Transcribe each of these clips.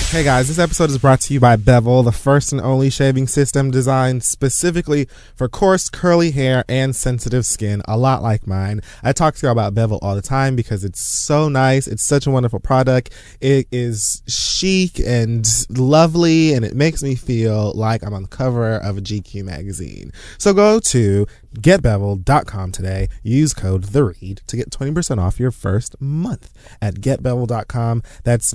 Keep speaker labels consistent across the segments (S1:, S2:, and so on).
S1: Hey guys, this episode is brought to you by Bevel, the first and only shaving system designed specifically for coarse, curly hair and sensitive skin, a lot like mine. I talk to you about Bevel all the time because it's so nice. It's such a wonderful product. It is chic and lovely, and it makes me feel like I'm on the cover of a GQ magazine. So go to getbevel.com today. Use code THEREAD to get 20% off your first month at getbevel.com. That's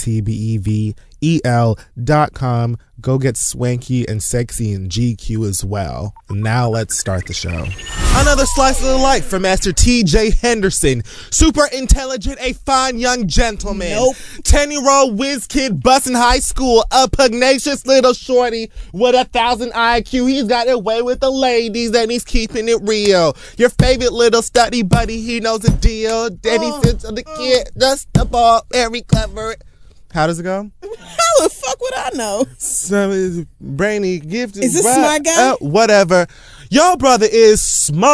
S1: GETBEVEL.com. Go get swanky and sexy in GQ as well. Now let's start the show. Another slice of the life from Master T.J. Henderson. Super intelligent, a fine young gentleman.
S2: Nope.
S1: 10-year-old whiz kid busing high school. A pugnacious little shorty with 1,000 IQ. He's got away with the ladies and he's keeping it real. Your favorite little study buddy, he knows the deal. Then he sits on the kid, just the ball, very clever. How does it go?
S2: How the fuck would I know?
S1: Some brainy, gifted.
S2: Is this smart guy?
S1: Whatever. Your brother is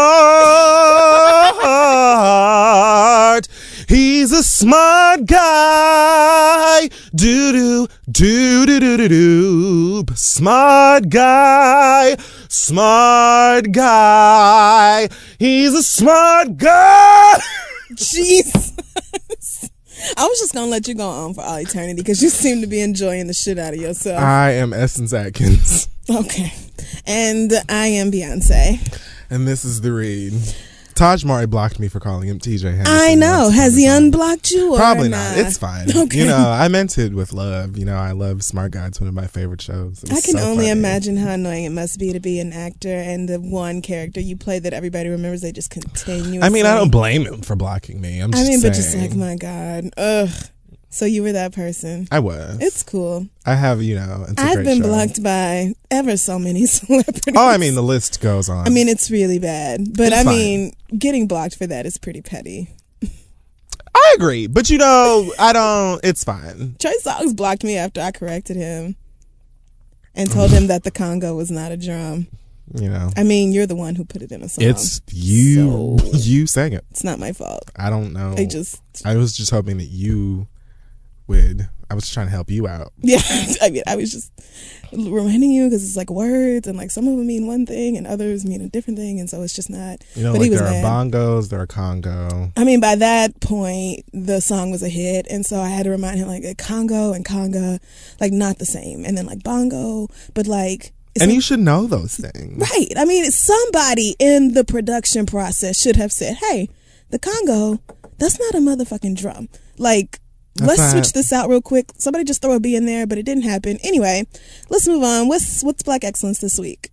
S1: smart. He's a smart guy. Do-do, do-do-do-do-do. Smart guy. Smart guy. He's a smart guy.
S2: Jeez. I was just gonna let you go on for all eternity because you seem to be enjoying the shit out of yourself.
S1: I am Essence Atkins.
S2: Okay. And I am Beyonce.
S1: And this is The Read. Taj Mari blocked me for calling him TJ Henderson.
S2: I know. Has he unblocked you or
S1: Probably not. It's fine.
S2: Okay.
S1: You know, I meant it with love. You know, I love Smart Guy. It's one of my favorite shows.
S2: I can only imagine how annoying it must be to be an actor and the one character you play that everybody remembers, they just continuously.
S1: I mean, I don't blame him for blocking me. I'm just saying.
S2: but just like, my God. Ugh. So you were that person.
S1: I was.
S2: It's cool.
S1: I have, you know, it's a
S2: I've
S1: great
S2: been
S1: show.
S2: blocked by ever so many celebrities.
S1: Oh, I mean, the list goes on.
S2: I mean, it's really bad. But
S1: It's
S2: mean, getting blocked for that is pretty petty.
S1: I agree. But, you know, it's fine.
S2: Trey Songz blocked me after I corrected him and told him that the conga was not a drum.
S1: You know.
S2: I mean, you're the one who put it in a song.
S1: It's you.
S2: So,
S1: you sang it.
S2: it's not my fault.
S1: I don't know.
S2: I
S1: was just hoping that you would. I was trying to help you out.
S2: Yeah, I mean, I was just reminding you because it's like words and like some of them mean one thing and others mean a different thing, and so it's just not.
S1: You know,
S2: but
S1: like
S2: he was
S1: there
S2: mad.
S1: are bongos, there are Congo.
S2: I mean, by that point, the song was a hit, and so I had to remind him like Congo and conga, like not the same, and then like bongo, but like.
S1: And you should know those things.
S2: Right. I mean, somebody in the production process should have said, hey, the Congo, that's not a motherfucking drum. Like, let's switch this out real quick. Somebody just throw a B in there, but it didn't happen. Anyway, let's move on. What's Black Excellence this week?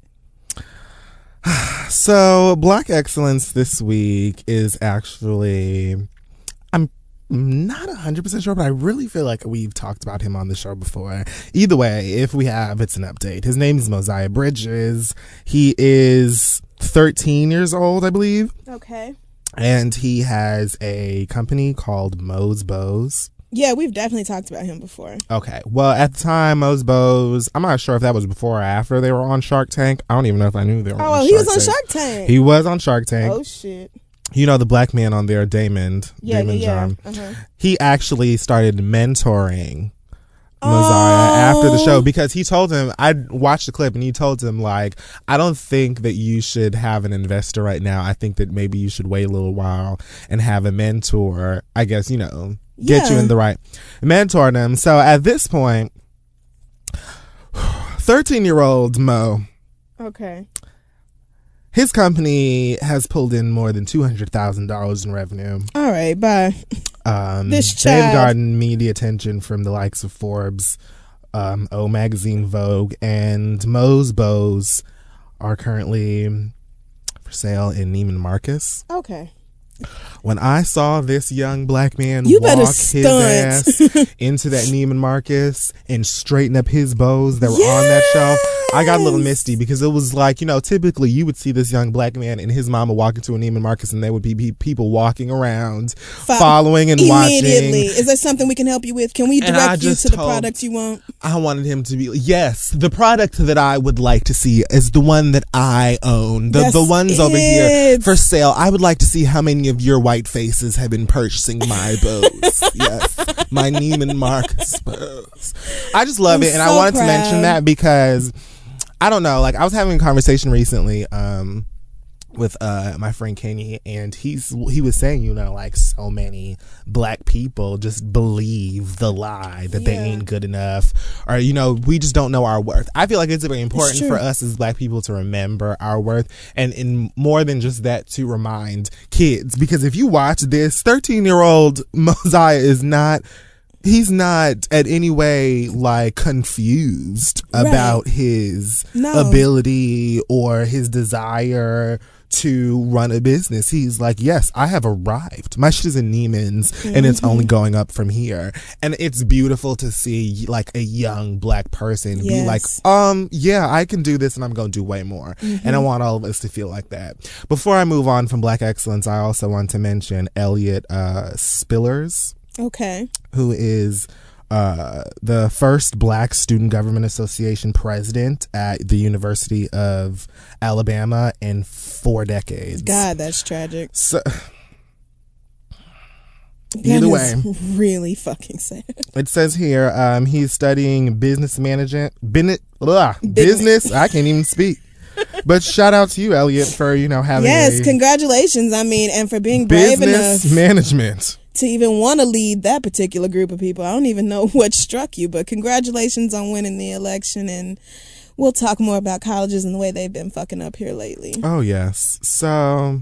S1: So, Black Excellence this week is actually, I'm not 100% sure, but I really feel like we've talked about him on the show before. Either way, if we have, it's an update. His name is Mosiah Bridges. He is 13 years old, I believe.
S2: Okay.
S1: And he has a company called Mo's Bows.
S2: Yeah, we've definitely talked about him before.
S1: Okay. Well, at the time, Mo's Bows, I'm not sure if that was before or after they were on Shark Tank. I don't even know if I knew they were on Shark Tank.
S2: Oh, he was on Shark Tank.
S1: He was on Shark Tank.
S2: Oh, shit.
S1: You know, the black man on there, Damon John. He actually started mentoring Mosiah after the show because he told him, I watched the clip and he told him, like, I don't think that you should have an investor right now. I think that maybe you should wait a little while and have a mentor, I guess, you know, get you in the right, mentor them. So at this point, 13-year-old Mo.
S2: Okay.
S1: His company has pulled in more than $200,000 in revenue.
S2: All right, bye. This child.
S1: They've gotten media attention from the likes of Forbes, O Magazine, Vogue, and Mo's Bows are currently for sale in Neiman Marcus.
S2: Okay.
S1: When I saw this young black man
S2: better
S1: walk his ass into that Neiman Marcus and straighten up his bows that were on that shelf, I got a little misty because it was like, you know, typically you would see this young black man and his mama walk into a Neiman Marcus and there would be people walking around, following and
S2: immediately.
S1: watching.
S2: Is there something we can help you with? Can we direct you to the product you want?
S1: I wanted him to be, yes, the product that I would like to see is the one that I own. The ones over here for sale. I would like to see how many of your white faces have been purchasing my bows. Yes, my Neiman Marcus bows. I just love it, and I wanted to mention that because I don't know. Like, I was having a conversation recently with my friend Kenny, and he was saying, you know, like, so many black people just believe the lie that they ain't good enough, or, you know, we just don't know our worth. I feel like it's very important for us as black people to remember our worth, and in more than just that, to remind kids, because if you watch this, 13-year-old Mosiah is not. He's not at any way like confused about his ability or his desire to run a business. He's like, yes, I have arrived. My shit is in Neiman's and it's only going up from here. And it's beautiful to see like a young black person be like, yeah, I can do this and I'm going to do way more. And I want all of us to feel like that. Before I move on from Black Excellence, I also want to mention Elliot Spillers.
S2: Okay.
S1: Who is the first Black Student Government Association president at the University of Alabama in 4 decades.
S2: God, that's tragic.
S1: So, either way,
S2: really fucking sad.
S1: It says here he's studying business management. Business. I can't even speak. But shout out to you, Elliot, for, you know, having
S2: congratulations. I mean, and for being brave enough.
S1: Business management.
S2: To even want to lead that particular group of people. I don't even know what struck you, but congratulations on winning the election, and we'll talk more about colleges and the way they've been fucking up here lately.
S1: Oh, yes. So,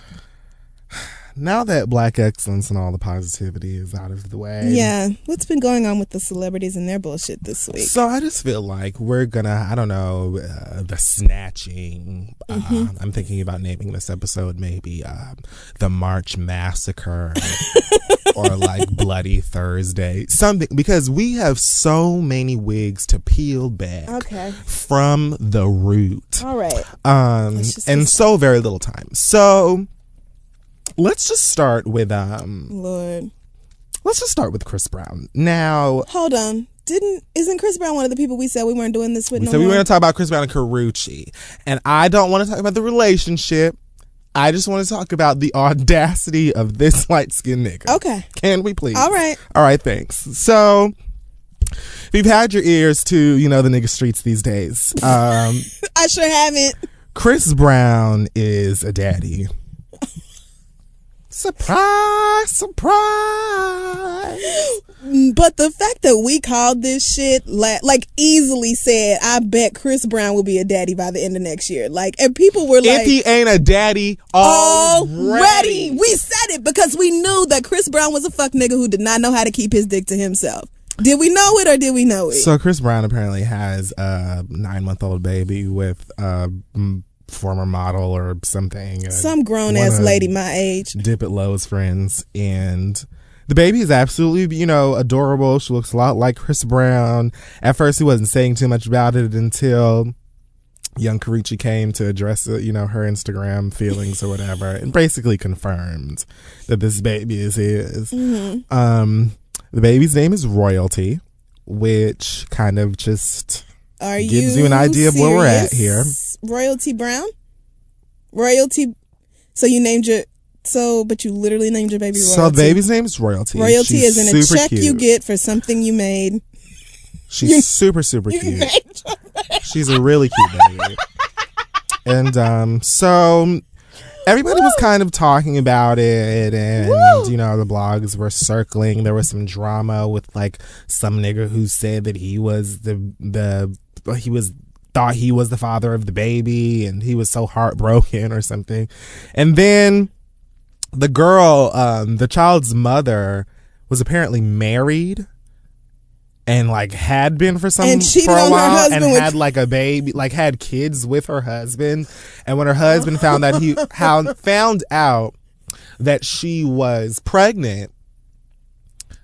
S1: now that Black Excellence and all the positivity is out of the way.
S2: Yeah. What's been going on with the celebrities and their bullshit this week?
S1: So I just feel like we're gonna, I don't know, the snatching. I'm thinking about naming this episode maybe the March Massacre or like Bloody Thursday. Something, because we have so many wigs to peel back from the root.
S2: All right.
S1: And so very little time. So let's just start with
S2: Lord.
S1: Let's just start with Chris Brown. Now,
S2: hold on. Isn't Chris Brown one of the people we said we weren't doing this with?
S1: We said we were going to talk about Chris Brown and Karrueche, and I don't want to talk about the relationship. I just want to talk about the audacity of this light-skinned nigga.
S2: Okay.
S1: Can we please?
S2: All right.
S1: All right. Thanks. So, if you've had your ears to, you know, the nigga streets these days,
S2: I sure haven't.
S1: Chris Brown is a daddy. Surprise, surprise.
S2: But the fact that we called this shit, like easily said, I bet Chris Brown will be a daddy by the end of next year. Like, and people were like,
S1: if he ain't a daddy already.
S2: We said it because we knew that Chris Brown was a fuck nigga who did not know how to keep his dick to himself. Did we know it or did we know it?
S1: So Chris Brown apparently has a 9-month-old baby with former model or something.
S2: Some grown-ass lady my age.
S1: Dip It Low's friends. And the baby is absolutely, you know, adorable. She looks a lot like Chris Brown. At first, he wasn't saying too much about it until young Karrueche came to address, you know, her Instagram feelings or whatever, and basically confirmed that this baby is his. The baby's name is Royalty, which kind of just gives you an idea of where we're at here.
S2: Royalty Brown? Royalty. So you named your. But you literally named your baby Royalty.
S1: So the baby's name is Royalty.
S2: Royalty
S1: She's
S2: is in a check
S1: cute.
S2: you get for something you made.
S1: She's super cute. She's a really cute baby. And so everybody was kind of talking about it, and you know, the blogs were circling. There was some drama with like some nigga who said that he was thought he was the father of the baby, and he was so heartbroken or something. And then the girl, the child's mother, was apparently married and like had been for a while, and had like a baby, like had kids with her husband. And when her husband found out that she was pregnant,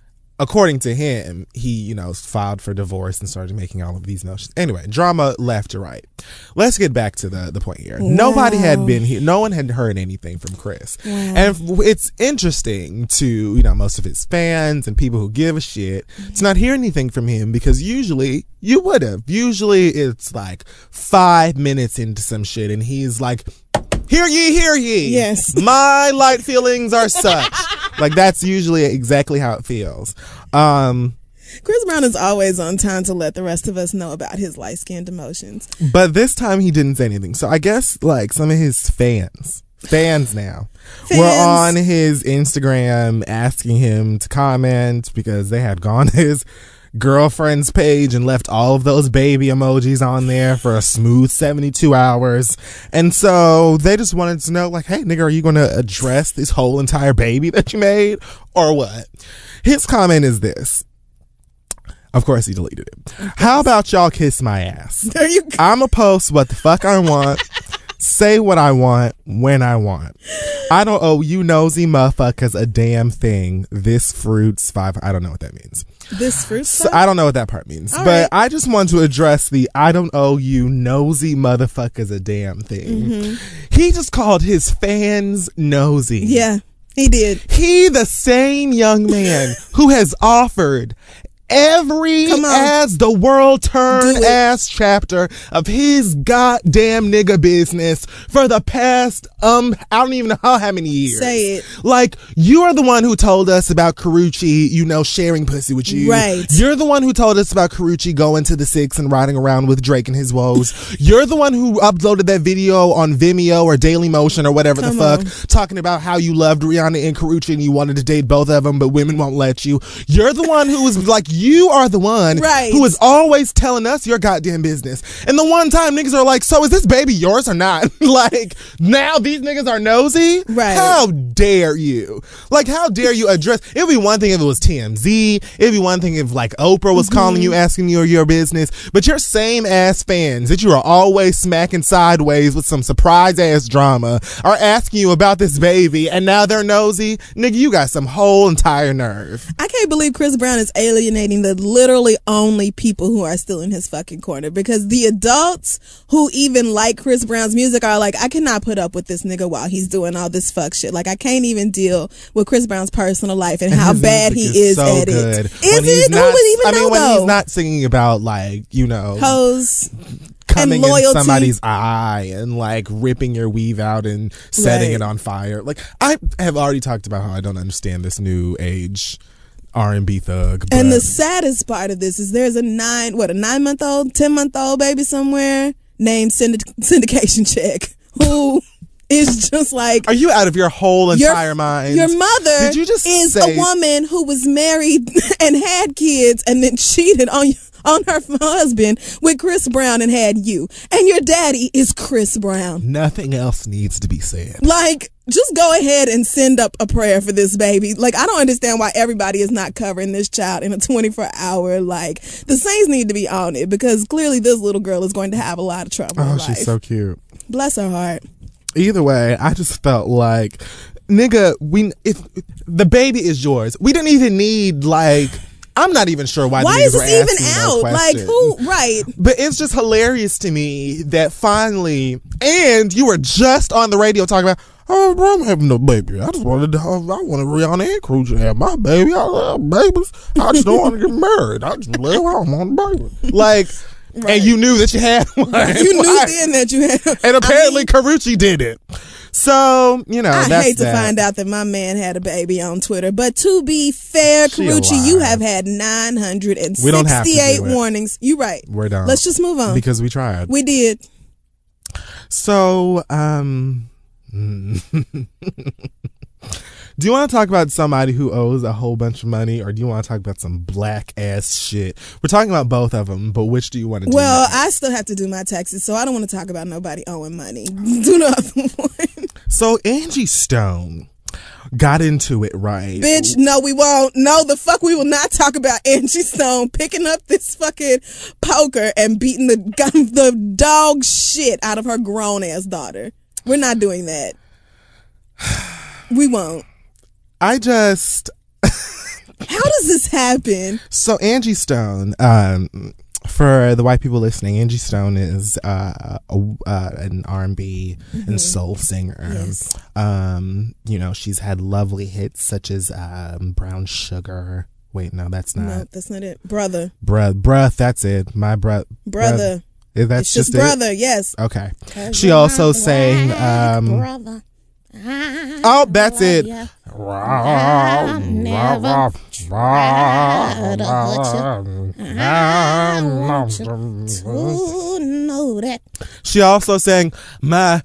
S1: according to him, he, filed for divorce and started making all of these notions. Anyway, drama left to right. Let's get back to the point here.
S2: Wow.
S1: Nobody had been here. No one had heard anything from Chris.
S2: Wow.
S1: And it's interesting to, most of his fans and people who give a shit to not hear anything from him, because usually you would have. Usually it's like 5 minutes into some shit and he's like, hear ye, hear ye.
S2: Yes.
S1: My light feelings are such. Like, that's usually exactly how it feels.
S2: Chris Brown is always on time to let the rest of us know about his light-skinned emotions.
S1: But this time he didn't say anything. So I guess, like, some of his fans now were on his Instagram asking him to comment because they had gone to his girlfriend's page and left all of those baby emojis on there for a smooth 72 hours. And so they just wanted to know, like, hey, nigga, are you going to address this whole entire baby that you made or what? His comment is this. Of course he deleted it. How about y'all kiss my ass?
S2: There you go.
S1: I'ma post what the fuck I want. Say what I want when I want. I don't owe you nosy motherfuckers a damn thing. This fruits 5. I don't know what that means.
S2: This fruits
S1: So I don't know what that part means.
S2: All
S1: but
S2: right.
S1: I just want to address the I don't owe you nosy motherfuckers a damn thing.
S2: Mm-hmm.
S1: He just called his fans nosy.
S2: Yeah, he did.
S1: He, the same young man who has offered every as the world turn ass chapter of his goddamn nigga business for the past I don't even know how many years.
S2: Say it.
S1: Like, you are the one who told us about Karrueche, sharing pussy with you.
S2: Right.
S1: You're the one who told us about Karrueche going to the 6 and riding around with Drake and his woes. You're the one who uploaded that video on Vimeo or Dailymotion or whatever the fuck, talking about how you loved Rihanna and Karrueche and you wanted to date both of them, but women won't let you. You're the one who was like, you are the one who is always telling us your goddamn business. And the one time niggas are like, so is this baby yours or not? Like, now these niggas are nosy?
S2: Right.
S1: How dare you? Like, how dare you address? It would be one thing if it was TMZ. It'd be one thing if, like, Oprah was calling you, asking you your business. But your same ass fans that you are always smacking sideways with some surprise ass drama are asking you about this baby, and now they're nosy? Nigga, you got some whole entire nerve.
S2: I can't believe Chris Brown is alienating the literally only people who are still in his fucking corner, because the adults who even like Chris Brown's music are like, I cannot put up with this nigga while he's doing all this fuck shit. Like, I can't even deal with Chris Brown's personal life and how bad he is
S1: so
S2: at
S1: good.
S2: it. Is it?
S1: Not,
S2: Who would even know,
S1: when
S2: though?
S1: he's not singing about, like,
S2: hoes
S1: coming
S2: and loyalty
S1: in somebody's eye and, like, ripping your weave out and setting it on fire. Like, I have already talked about how I don't understand this new age R&B thug.
S2: And the saddest part of this is there's a 9-month-old, 10-month-old baby somewhere named Syndication Chick who is just like,
S1: are you out of your whole entire mind?
S2: Your mother
S1: Did you just
S2: is
S1: say
S2: a woman who was married and had kids and then cheated on her husband with Chris Brown and had you. And your daddy is Chris Brown.
S1: Nothing else needs to be said.
S2: Like, just go ahead and send up a prayer for this baby. Like, I don't understand why everybody is not covering this child in a 24-hour, like, the Saints need to be on it, because clearly this little girl is going to have a lot of trouble in life.
S1: She's so cute.
S2: Bless her heart.
S1: Either way, I just felt like, nigga, if the baby is yours, we didn't even need, like, I'm not even sure why
S2: is
S1: niggas
S2: this
S1: were
S2: even
S1: asking
S2: out?
S1: that
S2: Like,
S1: question.
S2: who? Right.
S1: But it's just hilarious to me that finally, and you were just on the radio talking about, oh, bro, I'm having no baby. I wanted Rihanna and Karrueche to have my baby. I love babies. I just don't want to get married. I just live. I don't want a baby. Like, right. And you knew that you had one.
S2: You knew then that you had.
S1: And apparently Karrueche did it. So,
S2: I hate to find out that my man had a baby on Twitter. But to be fair, Karrueche, you have had 968 warnings. You're right.
S1: We're done.
S2: Let's just move on.
S1: Because we tried.
S2: We did.
S1: So, do you want to talk about somebody who owes a whole bunch of money, or do you want to talk about some black ass shit? We're talking about both of them, but which do you want to do?
S2: Well, I still have to do my taxes, so I don't want to talk about nobody owing money. Do the other one.
S1: So Angie Stone got into it, right?
S2: Bitch, no, we won't. No, the fuck, we will not talk about Angie Stone picking up this fucking poker and beating the dog shit out of her grown ass daughter. We're not doing that. We won't.
S1: I just
S2: How does this happen?
S1: So Angie Stone, for the white people listening, Angie Stone is an R&B and soul singer.
S2: Yes.
S1: You know, she's had lovely hits such as Brown Sugar. Wait, no, that's not.
S2: No, that's not it. Brother.
S1: Bruh, that's it. My
S2: Brother.
S1: That's
S2: It's just
S1: it?
S2: brother, yes.
S1: Okay. She also sang
S3: brother.
S1: oh, that's it.
S3: I'll never try to hurt you. I want you to know that.
S1: She also sang My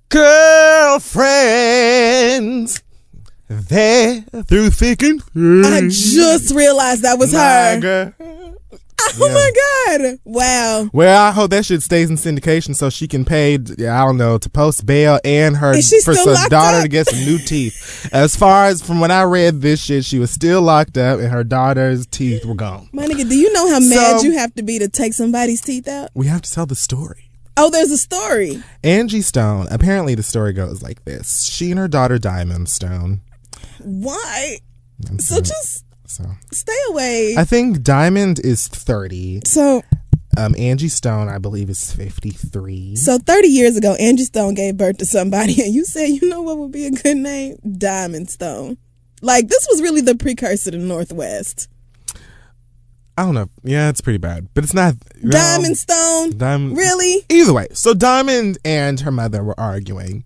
S1: Girlfriends. They through thick and thin.
S2: I just realized that was her.
S1: girl.
S2: Oh my God. Wow.
S1: Well, I hope that shit stays in syndication so she can pay, I don't know, to post bail and her
S2: Is she
S1: for
S2: still
S1: her
S2: locked
S1: daughter
S2: up?
S1: to get some new teeth. As far as from when I read this shit, she was still locked up and her daughter's teeth were gone.
S2: My nigga, do you know how mad
S1: So-
S2: you have to be to take somebody's teeth out?
S1: We have to tell the story.
S2: Oh, there's a story.
S1: Angie Stone, apparently the story goes like this. She and her daughter Diamond Stone.
S2: Why?
S1: I'm
S2: So
S1: sorry.
S2: just
S1: So
S2: stay away.
S1: I think Diamond is 30.
S2: So
S1: Angie Stone, I believe, is 53.
S2: 30 years ago, Angie Stone gave birth to somebody, and you said, you know what would be a good name? Diamond Stone. Like, this was really the precursor to Northwest.
S1: I don't know. Yeah, it's pretty bad, but it's not.
S2: Diamond Stone?
S1: Diamond.
S2: Really?
S1: Either way, so Diamond and her mother were arguing.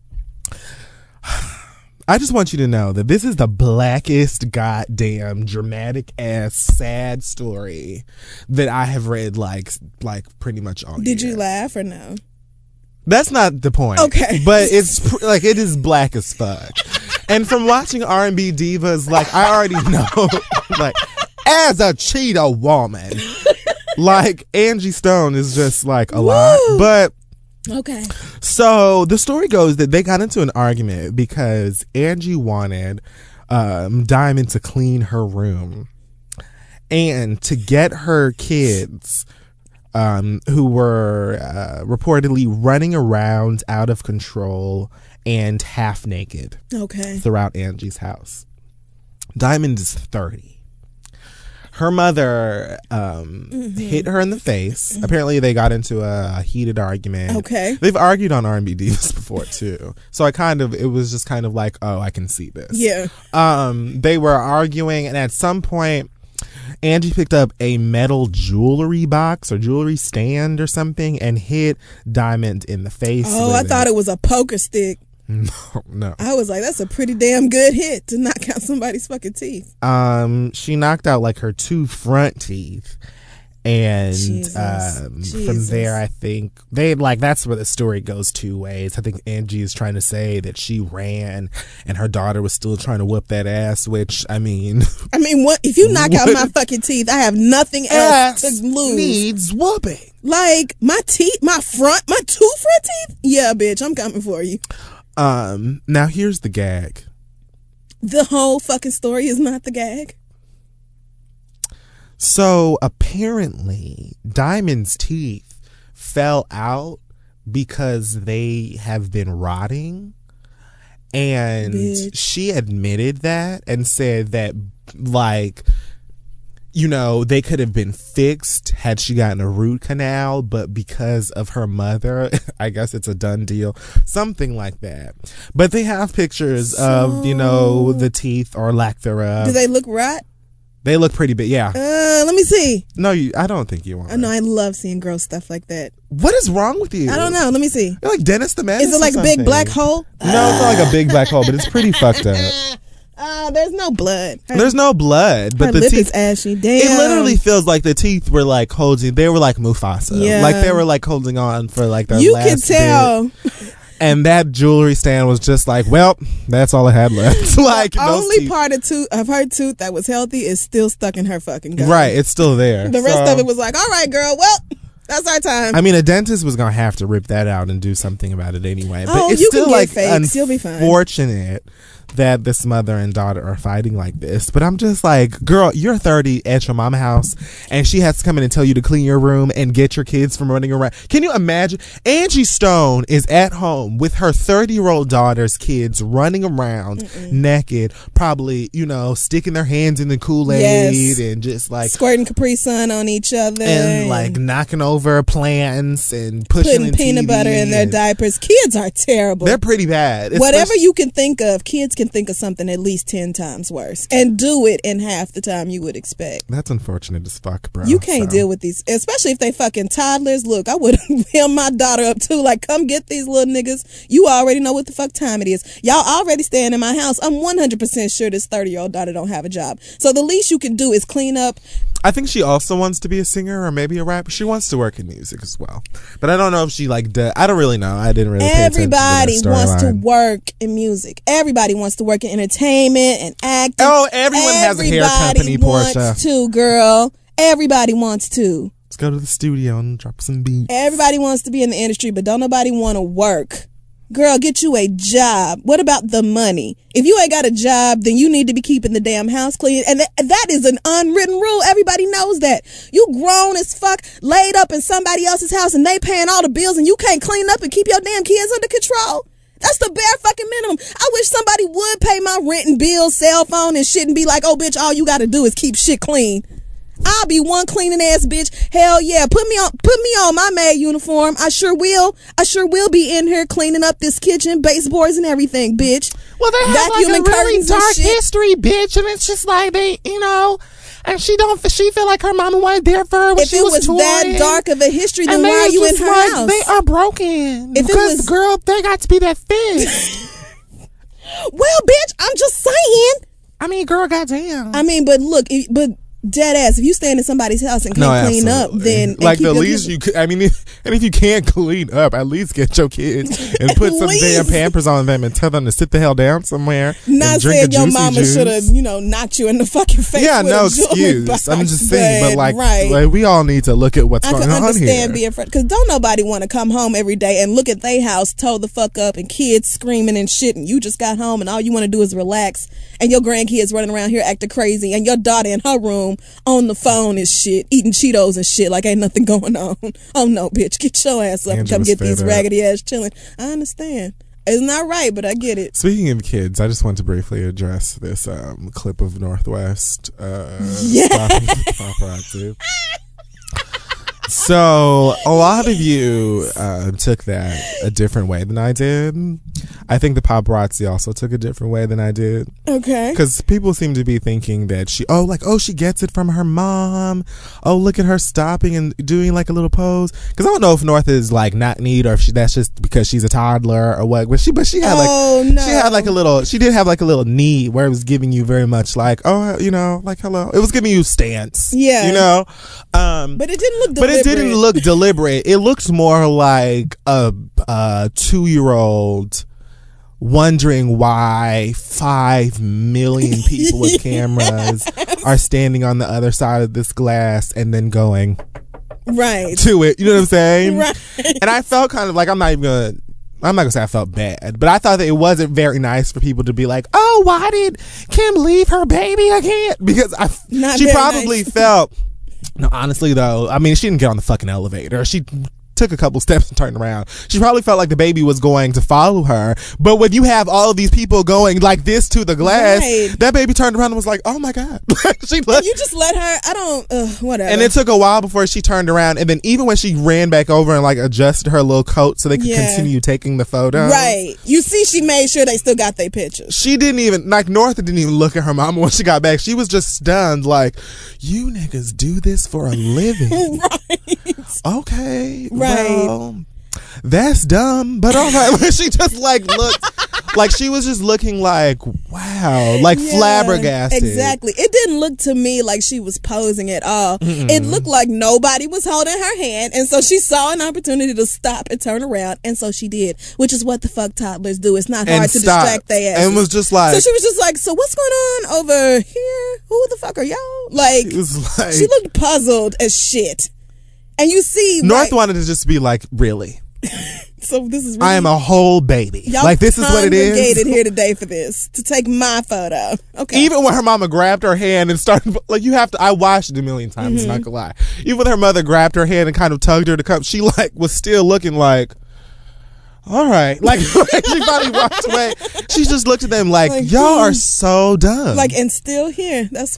S1: I just want you to know that this is the blackest goddamn dramatic ass sad story that I have read like pretty much all
S2: Did
S1: year.
S2: you laugh or no?
S1: That's not the point.
S2: Okay.
S1: But it's like it is black as fuck. And from watching R&B divas, like I already know, like as a cheetah woman, like Angie Stone is just like a lot. But
S2: Okay.
S1: so the story goes that they got into an argument because Angie wanted Diamond to clean her room and to get her kids who were reportedly running around out of control and half naked
S2: Okay.
S1: throughout Angie's house. Diamond is 30. Her mother hit her in the face. Apparently, they got into a heated argument.
S2: Okay.
S1: They've argued on R&B divas before too, so it was just kind of like, oh, I can see this.
S2: Yeah.
S1: They were arguing, and at some point, Angie picked up a metal jewelry box or jewelry stand or something and hit Diamond in the face.
S2: Oh, I thought it was a poker stick.
S1: No.
S2: I was like, that's a pretty damn good hit to knock out somebody's fucking teeth.
S1: She knocked out like her 2 front teeth, and from
S2: Jesus.
S1: there, I think that's where the story goes 2 ways. I think Angie is trying to say that she ran, and her daughter was still trying to whoop that ass. Which I mean,
S2: what if you knock out my fucking teeth? I have nothing else to lose.
S1: needs whooping.
S2: Like my teeth, my 2 front teeth. Yeah, bitch, I'm coming for you.
S1: Now here's the gag.
S2: The whole fucking story is not the gag.
S1: So apparently, Diamond's teeth fell out because they have been rotting. And
S2: Bitch.
S1: she admitted that and said that, like, you know, they could have been fixed had she gotten a root canal, but because of her mother, I guess it's a done deal. Something like that. But they have pictures of, you know, the teeth or lack thereof.
S2: Do they look rot?
S1: They look pretty big, yeah.
S2: Let me see.
S1: No, I don't think you want.
S2: I know I love seeing gross stuff like that.
S1: What is wrong with you?
S2: I don't know. Let me see.
S1: You're like Dennis the Menace.
S2: Is it like
S1: or
S2: a big
S1: something.
S2: black hole?
S1: No, it's not like a big black hole, but it's pretty fucked up.
S2: There's no blood.
S1: There's no blood,
S2: Her
S1: but the
S2: lip
S1: teeth.
S2: is ashy. Damn.
S1: It literally feels like the teeth were like holding. They were like Mufasa.
S2: Yeah.
S1: Like they were like holding on for like their
S2: You
S1: last
S2: could tell.
S1: bit. And that jewelry stand was just like, well, that's all I had left. Like
S2: The
S1: those
S2: only
S1: teeth.
S2: part of her tooth that was healthy is still stuck in her fucking gum.
S1: Right, it's still there.
S2: The rest
S1: So,
S2: of it was like, all right, girl. Well, That's our time.
S1: I mean, a dentist was gonna have to rip that out and do something about it anyway. But it's
S2: you
S1: still
S2: can get
S1: like
S2: fakes. You'll be fine.
S1: unfortunate that this mother and daughter are fighting like this. But I'm just like, girl, you're 30 at your mama house, and she has to come in and tell you to clean your room and get your kids from running around. Can you imagine? Angie Stone is at home with her 30-year-old daughter's kids running around naked, probably, sticking their hands in the Kool-Aid and just like
S2: squirting Capri Sun on each other
S1: and like knocking over plants and putting
S2: peanut butter in their diapers. Kids are terrible.
S1: They're pretty bad.
S2: Whatever you can think of, kids can think of something at least 10 times worse and do it in half the time you would expect.
S1: That's unfortunate as fuck, bro.
S2: You can't deal with these, especially if they fucking toddlers. Look, I would hem my daughter up too. Like, come get these little niggas. You already know what the fuck time it is. Y'all already staying in my house. I'm 100% sure this 30-year-old daughter don't have a job. So the least you can do is clean up.
S1: I think she also wants to be a singer or maybe a rapper. She wants to work in music as well. But I don't know if she does. I don't really know. I didn't really pay attention to
S2: Everybody
S1: the
S2: wants to
S1: storyline.
S2: work in music. Everybody wants to work in entertainment and acting.
S1: Oh, everyone has a hair company, Portia.
S2: Everybody wants to, girl. Everybody wants to.
S1: Let's go to the studio and drop some beats.
S2: Everybody wants to be in the industry, but don't nobody want to work. Girl, get you a job. What about the money? If you ain't got a job, then you need to be keeping the damn house clean. And that is an unwritten rule. Everybody knows that. You grown as fuck, laid up in somebody else's house, and they paying all the bills, and you can't clean up and keep your damn kids under control. That's the bare fucking minimum. I wish somebody would pay my rent and bills, cell phone, and shit, and be like, oh, bitch, all you got to do is keep shit clean. I'll be one cleaning ass bitch. Hell yeah. Put me on my maid uniform. I sure will be in here cleaning up this kitchen, baseboards and everything, bitch.
S1: Well, they have like a really
S2: curtains and
S1: dark
S2: shit.
S1: history, bitch, and it's just like they, and she feel like her mama wasn't there for her when
S2: If
S1: she
S2: it was
S1: touring.
S2: that dark of a history, then
S1: And
S2: why
S1: they
S2: are
S1: was
S2: you in
S1: just
S2: her
S1: like,
S2: house?
S1: They are broken.
S2: If it
S1: Because,
S2: was-
S1: girl, they got to be that fixed.
S2: Well, bitch, I'm just saying.
S1: I mean, girl, goddamn.
S2: I mean, but look, but dead ass, if you stand in somebody's house and can't clean up, then and
S1: like
S2: keep
S1: the
S2: your
S1: least
S2: kids-
S1: you could. I mean, and if you can't clean up, at least get your kids and put some
S2: least.
S1: damn Pampers on them and tell them to sit the hell down somewhere.
S2: Not
S1: and drink
S2: saying
S1: a
S2: your
S1: juicy
S2: mama
S1: juice.
S2: should have, knocked you in the fucking face.
S1: Yeah,
S2: with
S1: no
S2: a jewelry
S1: excuse.
S2: box,
S1: I'm just saying, but like
S2: right.
S1: we all need to look at what's
S2: I
S1: going
S2: can
S1: on
S2: understand
S1: here.
S2: being friend because don't nobody want to come home every day and look at their house toe the fuck up and kids screaming and shit, and you just got home and all you want to do is relax, and your grandkids running around here acting crazy, and your daughter in her room on the phone and shit eating Cheetos and shit like ain't nothing going on. Oh no, bitch, get your ass up and
S1: Angela
S2: come
S1: was
S2: get these
S1: fed up.
S2: raggedy ass children. I understand. It's not right, but I get it.
S1: Speaking of kids, I just want to briefly address this clip of Northwest
S2: Yeah.
S1: paparazzi. So a lot of you took that a different way than I did. I think the paparazzi also took a different way than I did.
S2: Okay.
S1: Because people seem to be thinking that she gets it from her mom. Oh, look at her stopping and doing like a little pose. Because I don't know if North is like not neat or if that's just because she's a toddler or what. But she had like she had like a little. She did have like a little knee where it was giving you very much like like hello. It was giving you stance.
S2: Yeah.
S1: But
S2: it didn't look deliberate.
S1: But it didn't look deliberate. It looked more like a 2-year-old wondering why 5 million people with cameras are standing on the other side of this glass and then going
S2: right
S1: to it. You know what I'm saying?
S2: Right.
S1: And I felt kind of like I'm not gonna say I felt bad, but I thought that it wasn't very nice for people to be like, "Oh, why did Kim leave her baby again?" Because she probably felt. No, honestly though, I mean, she didn't get on the fucking elevator. She took a couple steps and turned around. She probably felt like the baby was going to follow her. But when you have all of these people going like this to the glass, that baby turned around and was like, "Oh my God." You
S2: just let her, whatever.
S1: And it took a while before she turned around. And then even when she ran back over and like adjusted her little coat so they could continue taking the photo.
S2: Right. You see, she made sure they still got their pictures.
S1: She didn't even, like North didn't even look at her mama when she got back. She was just stunned like, "You niggas do this for a living."
S2: Right.
S1: Okay.
S2: Right.
S1: Well, that's dumb, but all right. She just like looked like she was just looking like, wow, like flabbergasted.
S2: Exactly. It didn't look to me like she was posing at all. It looked like nobody was holding her hand, and so she saw an opportunity to stop and turn around, and so she did, which is what the fuck toddlers do. It's not hard to distract their asses.
S1: And was just like,
S2: so she was just like, "So what's going on over here? Who the fuck are y'all?" Like,
S1: she was like,
S2: she looked puzzled as shit. And you see,
S1: North wanted to just be like, really?
S2: So this is.
S1: I am a whole baby.
S2: Y'all
S1: like this is what it is.
S2: Congregated here today for this to take my photo. Okay.
S1: Even when her mama grabbed her hand and started, like, you have to. I watched it a million times. Not gonna lie. Even when her mother grabbed her hand and kind of tugged her to come, she like was still looking like, all right. Like she finally walked away. She just looked at them like y'all are so dumb.
S2: Like, and still here. That's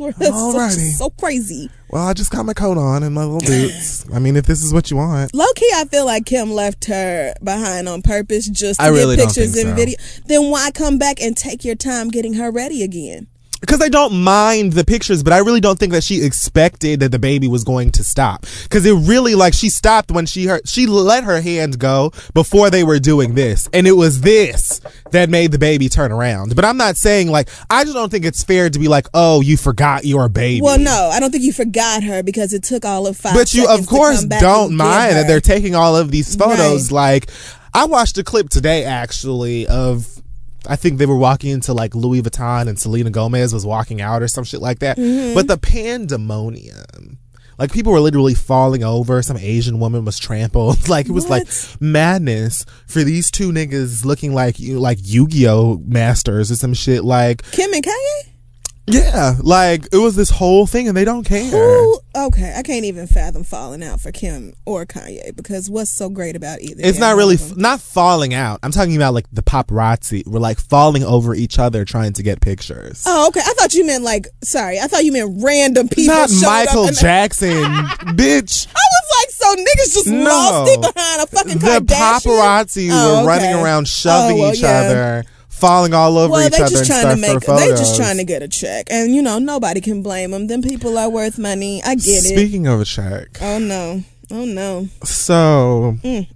S2: so crazy.
S1: Well, I just got my coat on and my little boots. I mean, if this is what you want.
S2: Low key, I feel like Kim left her behind on purpose just to
S1: I really
S2: get pictures
S1: don't think
S2: and
S1: so.
S2: video. Then why come back and take your time getting her ready again?
S1: Because I don't mind the pictures, but I really don't think that she expected that the baby was going to stop. Because it really, like, she stopped when she let her hand go before they were doing this. And it was this that made the baby turn around. But I'm not saying, like, I just don't think it's fair to be like, oh, you forgot your baby.
S2: Well, no, I don't think you forgot her because it took all of 5
S1: But you,
S2: seconds
S1: of course,
S2: to come back
S1: don't
S2: and
S1: mind
S2: get
S1: that
S2: her.
S1: they're taking all of these photos.
S2: Right.
S1: Like, I watched a clip today, actually, of... I think they were walking into like Louis Vuitton and Selena Gomez was walking out or some shit like that. But the pandemonium, like people were literally falling over. Some Asian woman was trampled. Like it was like madness for these two niggas looking like Yu-Gi-Oh masters or some shit. Like
S2: Kim and Kanye?
S1: Yeah, like it was this whole thing and they don't care.
S2: Okay, I can't even fathom falling out for Kim or Kanye because what's so great about either?
S1: It's not really not falling out. I'm talking about like the paparazzi were like falling over each other trying to get pictures.
S2: Oh, okay. I thought you meant I thought you meant random people.
S1: Not
S2: showed
S1: Michael
S2: up
S1: Jackson, bitch.
S2: I was like, so niggas just lost it behind a fucking
S1: The
S2: Kardashian?
S1: paparazzi were running around shoving each other, falling all over each other and stuff for photos.
S2: They just trying to get a check, and nobody can blame them. Them people are worth money. I get it.
S1: Speaking of a check,
S2: oh no.
S1: So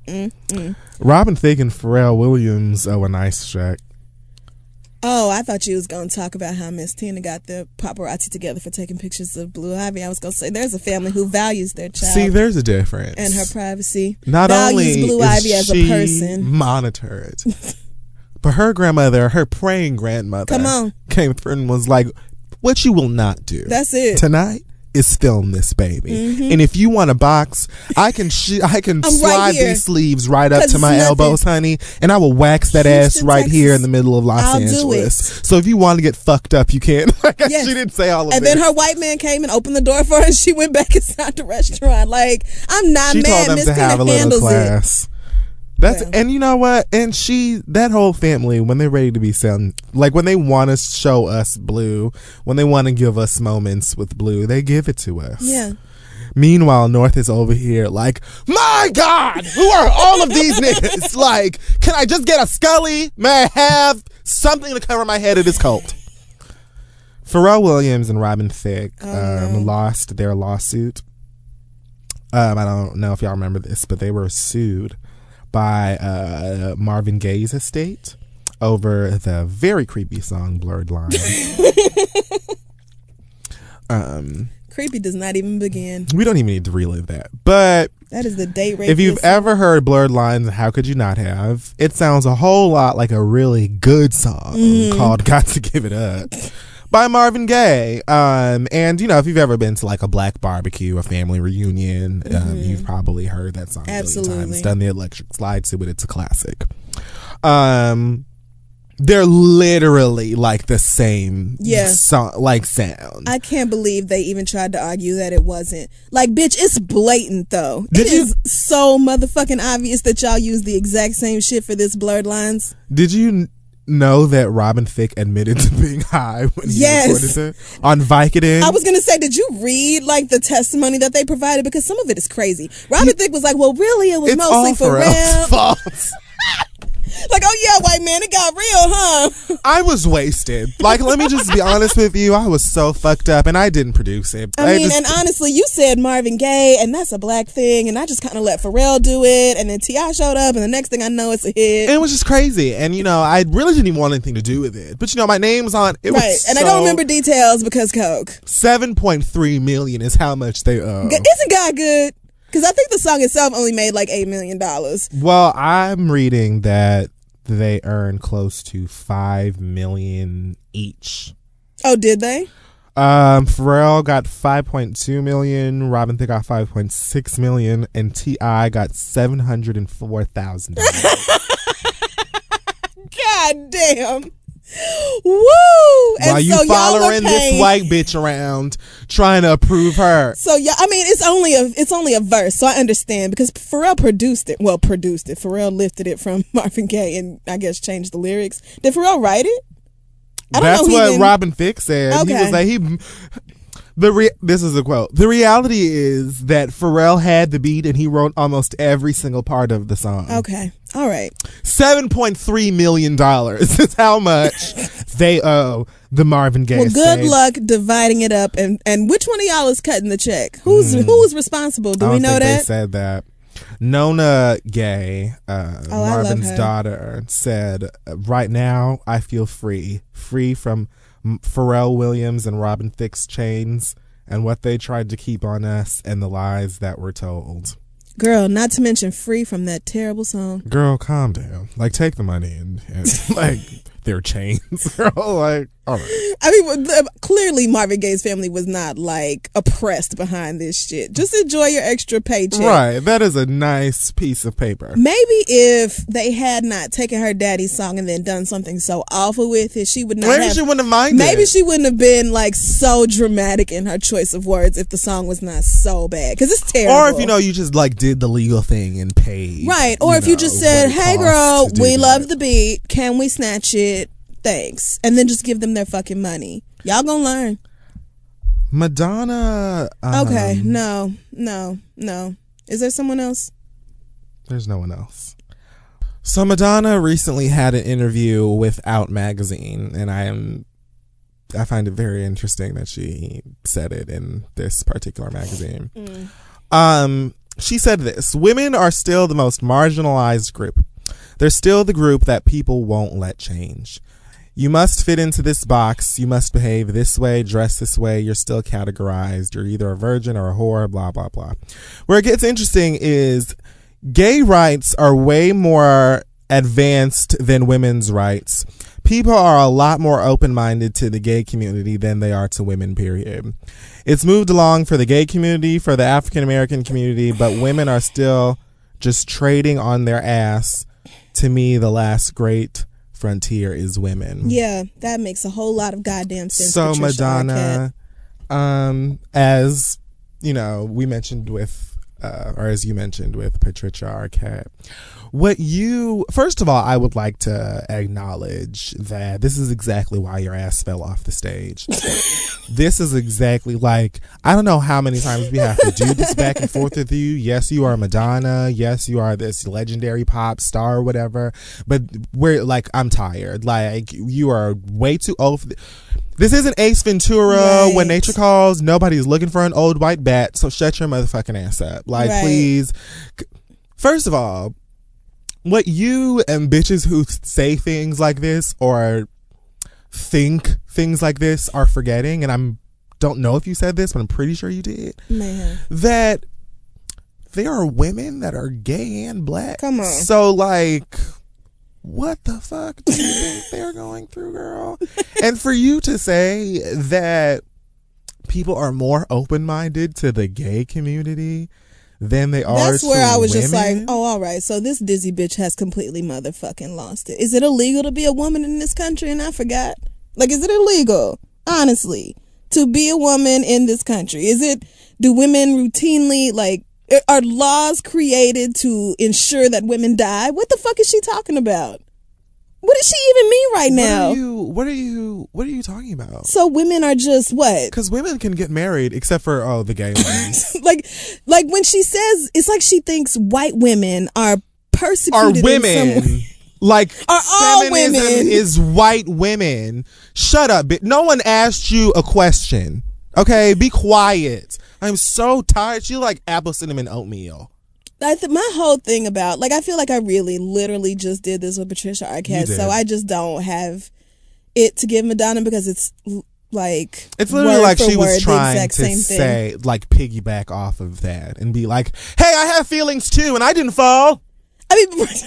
S1: Robin Thicke and Pharrell Williams owe a nice check.
S2: Oh, I thought you was gonna talk about how Miss Tina got the paparazzi together for taking pictures of Blue Ivy. I was gonna say there's a family who values their child.
S1: See, there's a difference.
S2: And her privacy.
S1: Not
S2: values
S1: only
S2: Blue
S1: is
S2: Ivy as
S1: she
S2: a person.
S1: monitored, but her grandmother, her praying grandmother, came through and was like, "What you will not do?
S2: That's it.
S1: Tonight is film this baby, and if you want a box, I can slide these sleeves right up to my elbows, honey, and I will wax that ass right here in the middle of Los Angeles. So if you want to get fucked up, you can." Yes. She didn't say all of this.
S2: And then her white man came and opened the door for her, and she went back inside the restaurant. Like, I'm not mad.
S1: She told them
S2: Miss
S1: to have a
S2: Tina
S1: little
S2: handles
S1: class. And you know what? And that whole family, when they're ready to be selling, like when they want to show us Blue, when they want to give us moments with Blue, they give it to us.
S2: Yeah.
S1: Meanwhile, North is over here like, my God, who are all of these niggas? Like, can I just get a Scully? May I have something to cover my head? It is cold. Pharrell Williams and Robin Thicke lost their lawsuit. I don't know if y'all remember this, but they were sued by Marvin Gaye's estate over the very creepy song Blurred Lines.
S2: Creepy does not even begin.
S1: We don't even need to relive that. But
S2: that is the date rape.
S1: If you've ever heard Blurred Lines, how could you not have? It sounds a whole lot like a really good song called Got to Give It Up by Marvin Gaye. And if you've ever been to like a black barbecue, a family reunion, you've probably heard that song a million times. Done the electric slide to it. It's a classic. They're literally like the same song, like sound.
S2: I can't believe they even tried to argue that it wasn't. Like, bitch, it's blatant though. It is so motherfucking obvious that y'all use the exact same shit for this Blurred Lines.
S1: Did you know that Robin Thicke admitted to being high when he recorded it on Vicodin?
S2: I was gonna say, did you read like the testimony that they provided? Because some of it is crazy. Robin Thicke was like, well, really, it was mostly for real.
S1: False.
S2: Like, oh yeah, white man, it got real, huh?
S1: I was wasted. Like, let me just be honest with you. I was so fucked up, and I didn't produce it.
S2: And honestly, you said Marvin Gaye, and that's a black thing, and I just kind of let Pharrell do it, and then T.I. showed up, and the next thing I know, it's a hit.
S1: It was just crazy, and I really didn't even want anything to do with it. But my name was on it. Was
S2: and I don't remember details because Coke.
S1: $7.3 million is how much they owe.
S2: Isn't God good? Because I think the song itself only made like $8 million.
S1: Well, I'm reading that they earned close to $5 million each.
S2: Oh, did they?
S1: Pharrell got 5.2 million, Robin Thicke got 5.6 million, and T.I. got 704,000.
S2: God damn. Woo!
S1: While you following this white bitch around trying to approve her.
S2: So yeah, I mean it's only a verse, so I understand because Pharrell produced it. Pharrell lifted it from Marvin Gaye and I guess changed the lyrics. Did Pharrell write it?
S1: That's what Robin Thicke said. Okay. He was like this is a quote. The reality is that Pharrell had the beat and he wrote almost every single part of the song.
S2: Okay. All right.
S1: $7.3 million is how much they owe the Marvin Gaye estate.
S2: Well, good luck dividing it up. And which one of y'all is cutting the check? Who's responsible? Do we know that?
S1: They said that. Nona Gaye, Marvin's daughter, said, "Right now, I feel free from Pharrell Williams and Robin Thicke's chains and what they tried to keep on us and the lies that were told."
S2: Girl, not to mention free from that terrible song.
S1: Girl, calm down. Like, take the money and like their chains. Girl, like, all right.
S2: I mean, clearly Marvin Gaye's family was not like oppressed behind this shit. Just enjoy your extra paycheck.
S1: Right. That is a nice piece of paper.
S2: Maybe if they had not taken her daddy's song and then done something so awful with it, she would not
S1: Maybe she wouldn't have minded.
S2: Maybe she wouldn't have been like so dramatic in her choice of words if the song was not so bad. Because it's terrible.
S1: Or if, you just like did the legal thing and paid.
S2: Right. Or if you just said, "Hey girl, we love the beat. Can we snatch it? Thanks." And then just give them their fucking money. Y'all gonna learn.
S1: Madonna.
S2: Okay. No. Is there someone else?
S1: There's no one else. So Madonna recently had an interview with Out Magazine, and I find it very interesting that she said it in this particular magazine. She said this: "Women are still the most marginalized group. They're still the group that people won't let change. You must fit into this box. You must behave this way, dress this way. You're still categorized. You're either a virgin or a whore, blah, blah, blah." Where it gets interesting is gay rights are way more advanced than women's rights. People are a lot more open-minded to the gay community than they are to women, period. It's moved along for the gay community, for the African-American community, but women are still just trading on their ass. To me, the last great frontier is women.
S2: Yeah, that makes a whole lot of goddamn sense.
S1: So Madonna, as we mentioned with, or as you mentioned with Patricia Arquette, first of all, I would like to acknowledge that this is exactly why your ass fell off the stage. This is exactly like, I don't know how many times we have to do this back and forth with you. Yes, you are Madonna. Yes, you are this legendary pop star or whatever. But I'm tired. Like, you are way too old for this isn't Ace Ventura. Right. When nature calls, nobody's looking for an old white bat. So shut your motherfucking ass up. Like, right. Please. First of all, what you and bitches who say things like this or think things like this are forgetting, and I don't know if you said this, but I'm pretty sure you did, that there are women that are gay and black.
S2: Come on.
S1: So, like, what the fuck do you think they're going through, girl? And for you to say that people are more open-minded to the gay community than they are.
S2: That's where I was
S1: women.
S2: Just like, oh, all right. So this dizzy bitch has completely motherfucking lost it. Is it illegal to be a woman in this country? And I forgot. Like, is it illegal, honestly, to be a woman in this country? Do women routinely, like, are laws created to ensure that women die? What the fuck is she talking about? What does she even mean right now?
S1: What are you talking about?
S2: So women are just what?
S1: Because women can get married, except for the gay ones.
S2: like when she says, it's like she thinks white women are persecuted.
S1: Are women like
S2: are all women
S1: is white women? Shut up, bitch. No one asked you a question. Okay, be quiet. I'm so tired. She like apple cinnamon oatmeal.
S2: My whole thing about, like, I feel like I really literally just did this with Patricia Arquette, so I just don't have it to give Madonna because it's like,
S1: it's literally like she was trying to say, like, piggyback off of that and be like, hey, I have feelings too and I didn't fall.
S2: I mean,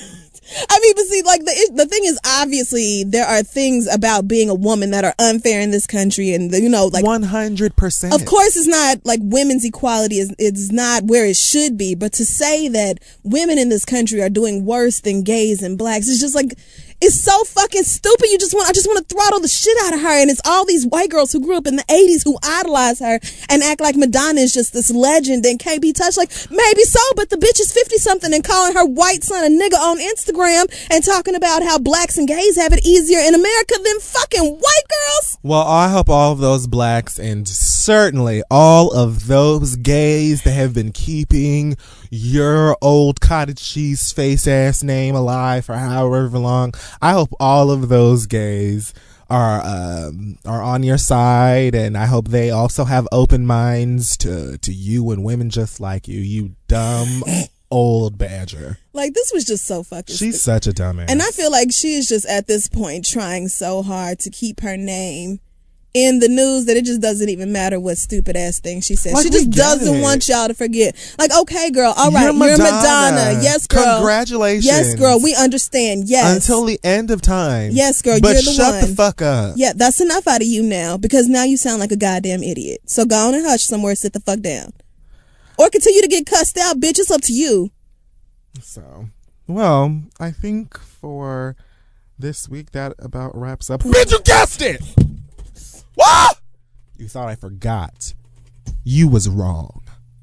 S2: I mean, but see, like the thing is, obviously, there are things about being a woman that are unfair in this country, and like
S1: 100%.
S2: Of course, it's not like women's equality is not where it should be, but to say that women in this country are doing worse than gays and blacks is just like. It's so fucking stupid. I just want to throttle the shit out of her. And it's all these white girls who grew up in the 80s who idolize her and act like Madonna is just this legend and can't be touched. Like, maybe so, but the bitch is 50 something and calling her white son a nigga on Instagram and talking about how blacks and gays have it easier in America than fucking white girls.
S1: Well, I hope all of those blacks and certainly all of those gays that have been keeping your old cottage cheese face ass name alive for however long, I hope all of those gays are on your side, and I hope they also have open minds to you and women just like you, you dumb old badger.
S2: Like, this was just so fucking
S1: She's
S2: stupid.
S1: such a dumbass.
S2: And I feel like she is just at this point trying so hard to keep her name in the news that it just doesn't even matter what stupid ass thing she says.
S1: Like,
S2: she just
S1: we get
S2: doesn't
S1: it.
S2: want y'all to forget. Like, okay, girl, all right,
S1: You're
S2: you're
S1: Madonna.
S2: Madonna. Yes, girl.
S1: Congratulations.
S2: Yes, girl, we understand. Yes.
S1: Until the end of time.
S2: Yes, girl,
S1: but
S2: you're the
S1: shut
S2: one.
S1: the fuck up.
S2: Yeah, that's enough out of you now, because now you sound like a goddamn idiot. So go on and hush somewhere, sit the fuck down. Or continue to get cussed out, bitch. It's up to you.
S1: So, well, I think for this week that about wraps up. Bitch, you guessed it! What? You thought I forgot. You was wrong.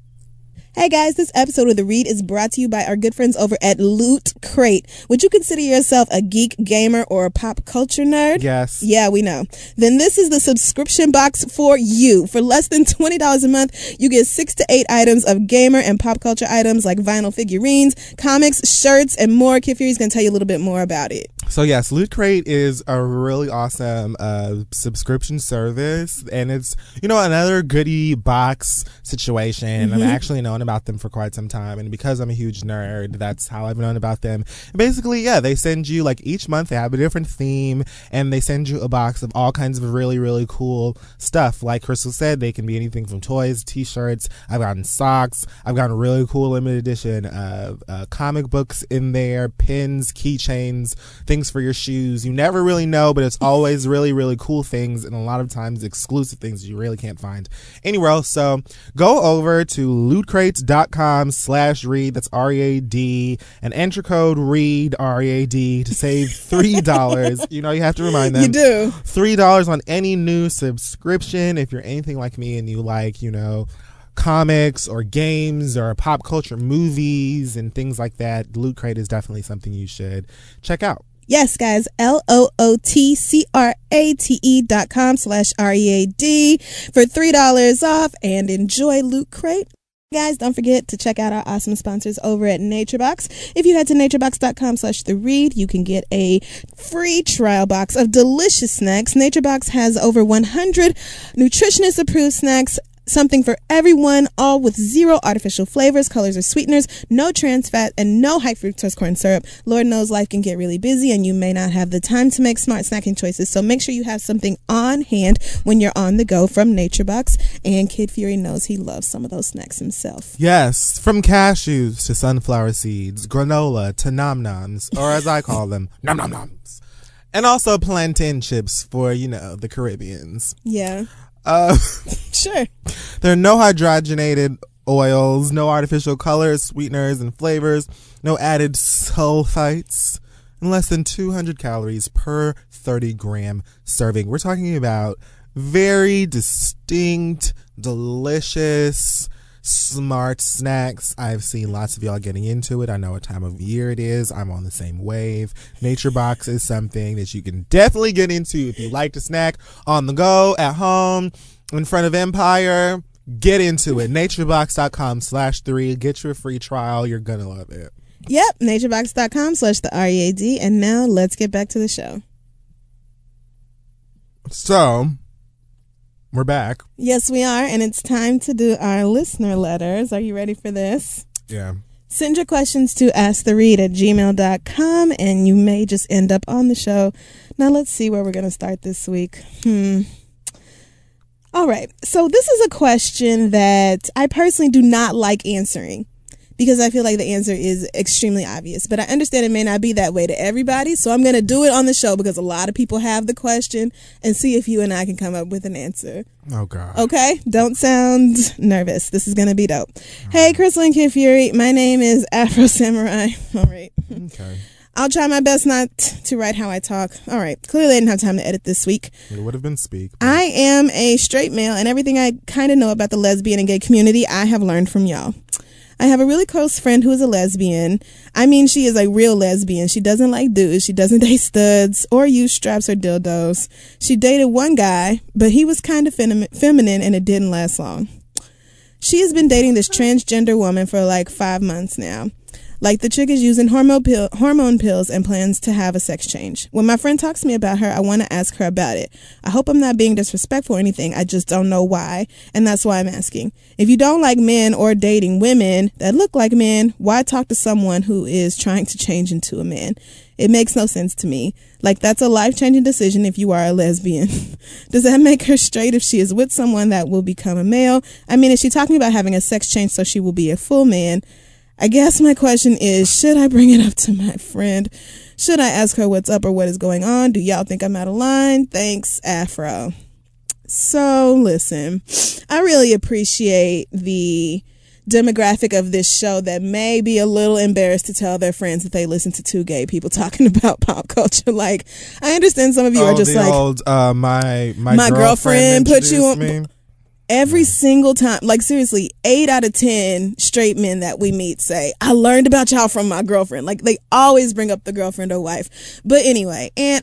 S2: Hey guys, this episode of The Read is brought to you by our good friends over at Loot Crate. Would you consider yourself a geek, gamer, or a pop culture nerd?
S1: Yes.
S2: Yeah, we know. Then this is the subscription box for you. For less than $20 a month, you get 6 to 8 items of gamer and pop culture items like vinyl figurines, comics, shirts, and more. Kid Fury's going to tell you a little bit more about it.
S1: So yes, Loot Crate is a really awesome subscription service, and it's, another goodie box situation. I've actually known about them for quite some time, and because I'm a huge nerd, that's how I've known about them. And basically, yeah, they send you, like, each month they have a different theme, and they send you a box of all kinds of really, really cool stuff. Like Crystal said, they can be anything from toys, t-shirts. I've gotten socks. I've gotten really cool limited edition comic books in there, pins, keychains, things for your shoes. You never really know, but it's always really, really cool things, and a lot of times exclusive things you really can't find anywhere else. So go over to lootcrates.com/read, that's READ, and enter code READ, READ, to save $3. You have to remind them.
S2: You do.
S1: $3 on any new subscription. If you're anything like me and you like, comics or games or pop culture movies and things like that, Loot Crate is definitely something you should check out.
S2: Yes, guys, LOOTCRATE.com/READ for $3 off, and enjoy Loot Crate. Guys, don't forget to check out our awesome sponsors over at NatureBox. If you head to naturebox.com/theread, you can get a free trial box of delicious snacks. NatureBox has over 100 nutritionist approved snacks, something for everyone, all with 0 artificial flavors, colors, or sweeteners, no trans fat, and no high fructose corn syrup. Lord knows life can get really busy, and you may not have the time to make smart snacking choices, so make sure you have something on hand when you're on the go from NatureBox. And Kid Fury knows he loves some of those snacks himself.
S1: Yes, from cashews to sunflower seeds, granola to nom-noms, or as I call them, nom-nom-noms. And also plantain chips for, the Caribbeans.
S2: Yeah. Sure.
S1: There are no hydrogenated oils, no artificial colors, sweeteners, and flavors, no added sulfites, and less than 200 calories per 30-gram serving. We're talking about very distinct, delicious, smart snacks. I've seen lots of y'all getting into it. I know what time of year it is. I'm on the same wave. NatureBox is something that you can definitely get into if you like to snack on the go, at home, in front of Empire. Get into it. naturebox.com/3. Get your free trial. You're gonna love it.
S2: Yep, naturebox.com/READ. And now let's get back to the show.
S1: So, we're back.
S2: Yes, we are, and it's time to do our listener letters. Are you ready for this?
S1: Yeah.
S2: Send your questions to asktheread@gmail.com, and you may just end up on the show. Now let's see where we're going to start this week. All right, so this is a question that I personally do not like answering. because I feel like the answer is extremely obvious. But I understand it may not be that way to everybody, so I'm going to do it on the show because a lot of people have the question and see if you and I can come up with an answer.
S1: Oh, God.
S2: Okay? Don't sound nervous. This is going to be dope. Hey, Crystal and Kid Fury. My name is Afro Samurai. All right.
S1: Okay.
S2: I'll try my best not to write how I talk. All right. Clearly, I didn't have time to edit this week.
S1: It would have been speak.
S2: I am a straight male, and everything I kind of know about the lesbian and gay community, I have learned from y'all. I have a really close friend who is a lesbian. I mean, she is a real lesbian. She doesn't like dudes. She doesn't date studs or use straps or dildos. She dated one guy, but he was kind of feminine, and it didn't last long. She has been dating this transgender woman for like 5 months now. Like, the chick is using hormone pills and plans to have a sex change. When my friend talks to me about her, I want to ask her about it. I hope I'm not being disrespectful or anything. I just don't know why, and that's why I'm asking. If you don't like men or dating women that look like men, why talk to someone who is trying to change into a man? It makes no sense to me. Like, that's a life-changing decision if you are a lesbian. Does that make her straight if she is with someone that will become a male? I mean, is she talking about having a sex change so she will be a full man? I guess my question is, should I bring it up to my friend? Should I ask her what's up or what is going on? Do y'all think I'm out of line? Thanks, Afro. So, listen, I really appreciate the demographic of this show that may be a little embarrassed to tell their friends that they listen to two gay people talking about pop culture. Like, I understand some of you are just like,
S1: old, my
S2: girlfriend put you on.
S1: Me.
S2: Every single time, like, seriously, 8 out of 10 straight men that we meet say, I learned about y'all from my girlfriend. Like, they always bring up the girlfriend or wife. But anyway, and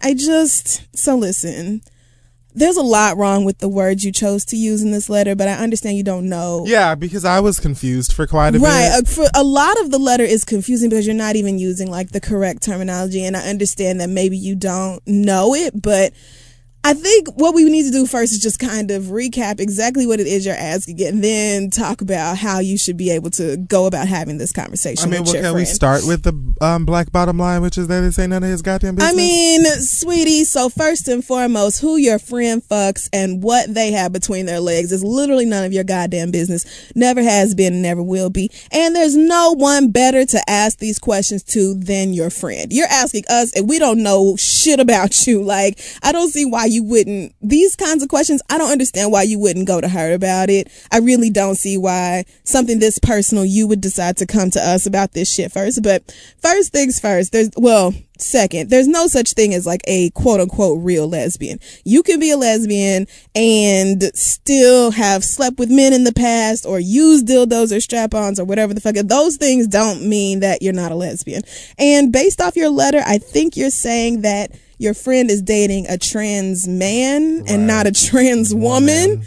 S2: so listen, there's a lot wrong with the words you chose to use in this letter, but I understand you don't know.
S1: Yeah, because I was confused for quite a bit.
S2: Right. For a lot of the letter is confusing because you're not even using, like, the correct terminology, and I understand that maybe you don't know it, but I think what we need to do first is just kind of recap exactly what it is you're asking and then talk about how you should be able to go about having this conversation. I mean,
S1: well, can we start with the black bottom line, which is that this ain't none of his goddamn business?
S2: I mean, sweetie, so first and foremost, who your friend fucks and what they have between their legs is literally none of your goddamn business. Never has been and never will be. And there's no one better to ask these questions to than your friend. You're asking us and we don't know shit about you. Like, I don't see why you wouldn't, these kinds of questions, I don't understand why you wouldn't go to her about it. I really don't see why something this personal you would decide to come to us about this shit first. But first things first, second, there's no such thing as like a quote unquote real lesbian. You can be a lesbian and still have slept with men in the past or used dildos or strap-ons or whatever the fuck. Those things don't mean that you're not a lesbian. And based off your letter, I think you're saying that your friend is dating a trans man and not a trans woman.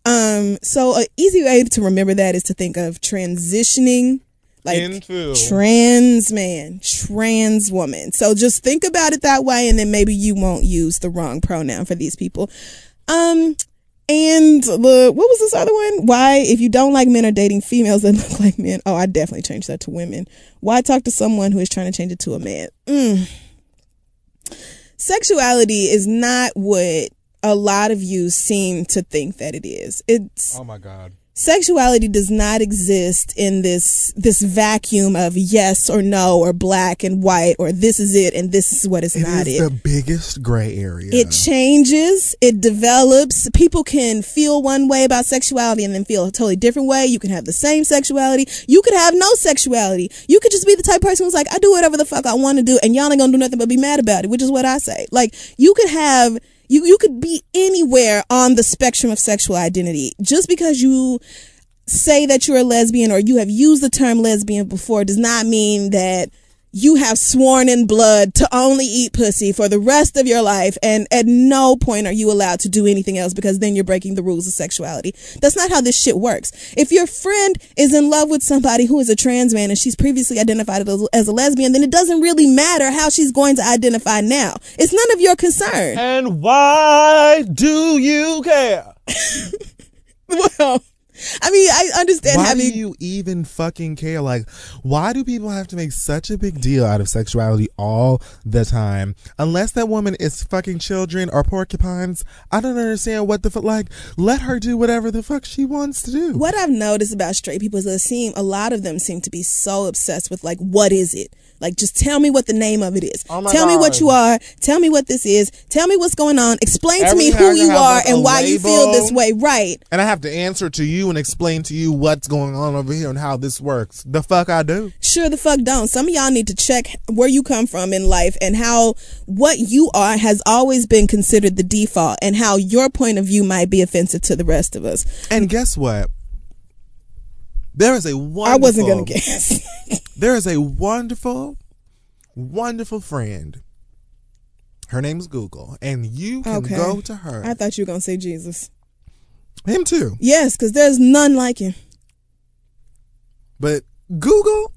S2: So an easy way to remember that is to think of transitioning, like trans man, trans woman. So just think about it that way, and then maybe you won't use the wrong pronoun for these people. And what was this other one? Why, if you don't like men or dating females that look like men, I definitely changed that to women. Why talk to someone who is trying to change it to a man? Sexuality is not what a lot of you seem to think that it is. It's,
S1: oh my God.
S2: Sexuality does not exist in this vacuum of yes or no or black and white or this is it and this is what is not it.
S1: It is the biggest gray area.
S2: It changes. It develops. People can feel one way about sexuality and then feel a totally different way. You can have the same sexuality. You could have no sexuality. You could just be the type of person who's like, I do whatever the fuck I want to do and y'all ain't gonna do nothing but be mad about it, which is what I say. Like, you could have... You could be anywhere on the spectrum of sexual identity. Just because you say that you're a lesbian or you have used the term lesbian before does not mean that you have sworn in blood to only eat pussy for the rest of your life, and at no point are you allowed to do anything else because then you're breaking the rules of sexuality. That's not how this shit works. If your friend is in love with somebody who is a trans man and she's previously identified as a lesbian, then it doesn't really matter how she's going to identify now. It's none of your concern.
S1: And why do you care?
S2: Well, I mean, I understand
S1: why
S2: having.
S1: do you even fucking care? Like, why do people have to make such a big deal out of sexuality all the time? Unless that woman is fucking children or porcupines, I don't understand what the fuck. Like, let her do whatever the fuck she wants to do.
S2: What I've noticed about straight people is a lot of them seem to be so obsessed with, like, what is it? Like, just tell me what the name of it is.
S1: Oh my
S2: tell me what
S1: God.
S2: you are. Tell me what this is. Tell me what's going on. Explain to me
S1: Every
S2: who
S1: time
S2: you
S1: have,
S2: are
S1: like,
S2: and
S1: a
S2: why you feel
S1: label.
S2: this way. Right.
S1: And I have to answer to you and explain to you what's going on over here and how this works. The fuck I do.
S2: Sure the fuck don't. Some of y'all need to check where you come from in life and how what you are has always been considered the default and how your point of view might be offensive to the rest of us.
S1: And guess what? There is a wonderful...
S2: I wasn't going to guess.
S1: There is a wonderful friend. Her name's Google. And you can
S2: Okay.
S1: go to her.
S2: I thought you were going to say Jesus.
S1: Him too.
S2: Yes, because there's none like him.
S1: But Google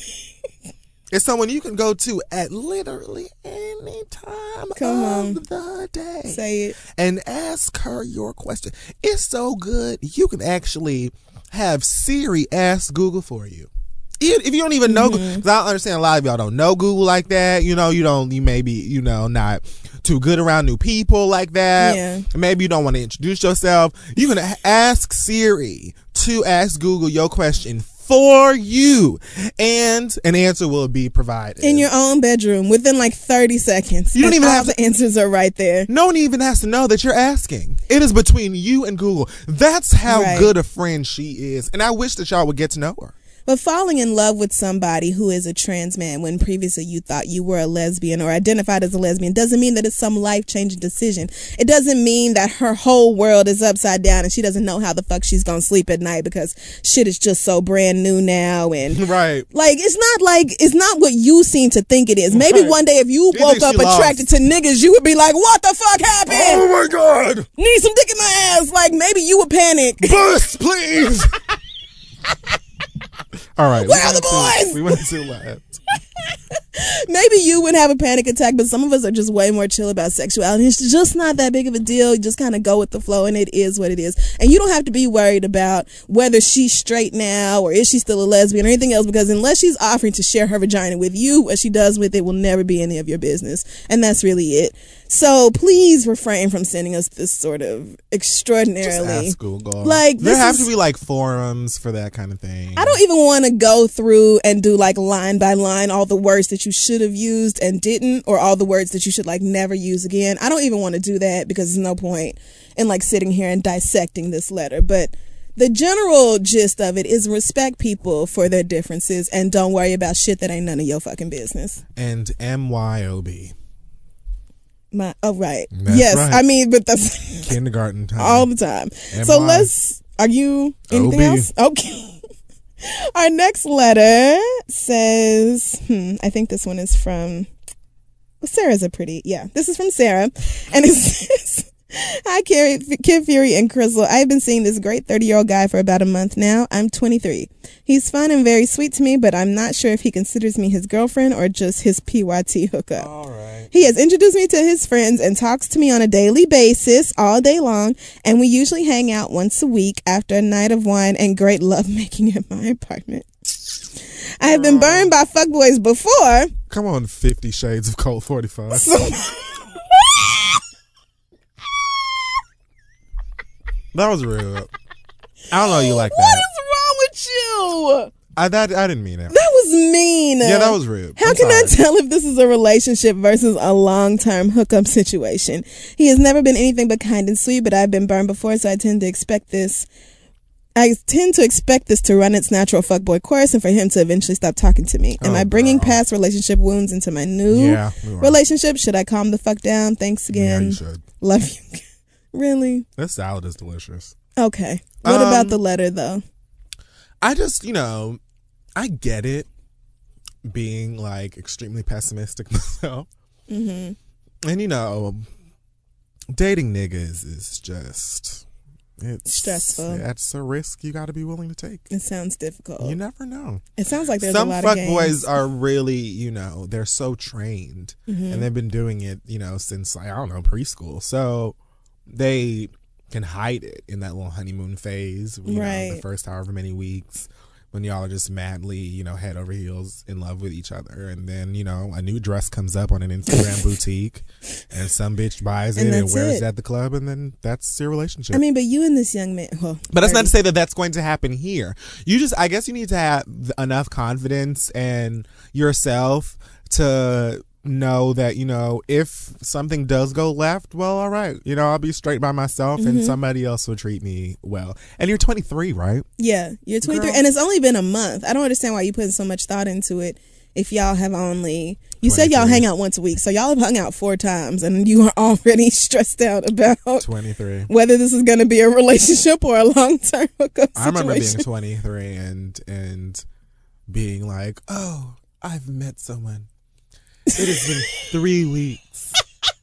S1: is someone you can go to at literally any time
S2: Come on.
S1: of the day.
S2: Say it.
S1: And ask her your question. It's so good. You can actually have Siri ask Google for you. If you don't even know, because I understand a lot of y'all don't know Google like that. You may be, not too good around new people like that.
S2: Yeah.
S1: Maybe you don't want to introduce yourself. You can ask Siri to ask Google your question for you, and an answer will be provided.
S2: In your own bedroom within like 30 seconds.
S1: You don't
S2: and
S1: even
S2: all
S1: have
S2: the answers are right there.
S1: No one even has to know that you're asking. It is between you and Google. That's how
S2: Right.
S1: good a friend she is. And I wish that y'all would get to know her.
S2: But falling in love with somebody who is a trans man when previously you thought you were a lesbian or identified as a lesbian doesn't mean that it's some life-changing decision. It doesn't mean that her whole world is upside down and she doesn't know how the fuck she's gonna sleep at night because shit is just so brand new now. And
S1: Right.
S2: it's not what you seem to think it is. Maybe
S1: Right.
S2: one day if you
S1: You
S2: woke
S1: think
S2: up
S1: she lost.
S2: attracted to niggas, you would be like, what the fuck happened?
S1: Oh my God.
S2: Need some dick in my ass. Like, maybe you would panic.
S1: Bus, please. All right.
S2: Where are the boys?
S1: We went to left.
S2: Maybe you would have a panic attack, but some of us are just way more chill about sexuality. It's just not that big of a deal. You just kind of go with the flow, and it is what it is. And you don't have to be worried about whether she's straight now or is she still a lesbian or anything else, because unless she's offering to share her vagina with you, what she does with it will never be any of your business. And that's really it. So please refrain from sending us this sort of extraordinarily.
S1: Just ask Google.
S2: Like,
S1: there
S2: this
S1: have
S2: is-
S1: to be like forums for that kind of thing.
S2: I don't even want to go through and do like line by line all the words that you should have used and didn't, or all the words that you should like never use again. I don't even want to do that because there's no point in like sitting here and dissecting this letter. But the general gist of it is respect people for their differences and don't worry about shit that ain't none of your fucking business.
S1: And MYOB.
S2: Right.
S1: That's
S2: yes.
S1: right.
S2: I mean, but that's
S1: Kindergarten time.
S2: all the time. So are you anything
S1: OB.
S2: else? Okay. Our next letter says, I think this one is from, Sarah's this is from Sarah. And it says, hi, Kid Fury and Crystal. I've been seeing this great 30-year-old guy for about a month now. I'm 23. He's fun and very sweet to me, but I'm not sure if he considers me his girlfriend or just his PYT hookup.
S1: All right.
S2: He has introduced me to his friends and talks to me on a daily basis all day long, and we usually hang out once a week after a night of wine and great lovemaking at my apartment. I have been burned by fuckboys before.
S1: Come on, 50 Shades of Cold 45. That was rude. I don't know you like
S2: What
S1: that.
S2: is wrong with you?
S1: I didn't mean it.
S2: That was mean.
S1: Yeah, that was rude.
S2: How
S1: I'm
S2: can I
S1: sorry.
S2: tell if this is a relationship versus a long-term hookup situation? He has never been anything but kind and sweet, but I've been burned before, so I tend to expect this to run its natural fuckboy course and for him to eventually stop talking to me. Am I bringing
S1: girl.
S2: past relationship wounds into my new
S1: Yeah, we are.
S2: relationship? Should I calm the fuck down? Thanks
S1: Yeah,
S2: again.
S1: you should.
S2: Love you. Really?
S1: This salad is delicious.
S2: Okay. What about the letter, though?
S1: I just, I get it being like extremely pessimistic myself. Mm-hmm. And, dating niggas is just, it's
S2: Stressful.
S1: That's a risk you got to be willing to take.
S2: It sounds difficult.
S1: You never know.
S2: It sounds like there's
S1: Some
S2: a lot of games.
S1: fuckboys are really, they're so trained and they've been doing it, since like, I don't know, preschool. So they can hide it in that little honeymoon phase, the first however many weeks, when y'all are just madly, head over heels in love with each other. And then, a new dress comes up on an Instagram boutique and some bitch buys it and wears it at the club, and then that's your relationship.
S2: I mean, but you and this young man,
S1: but that's not to say that that's going to happen here. I guess you need to have enough confidence in yourself to know that, if something does go left, well, all right, I'll be straight by myself and somebody else will treat me well. And you're 23, right?
S2: Yeah, you're 23. Girl. And it's only been a month. I don't understand why you putting so much thought into it if y'all have only, you 23. Said y'all hang out once a week, so y'all have hung out 4 times and you are already stressed out about
S1: 23
S2: whether this is going to be a relationship or a long-term hookup situation.
S1: I remember being 23 and being like, oh, I've met someone. It has been 3 weeks.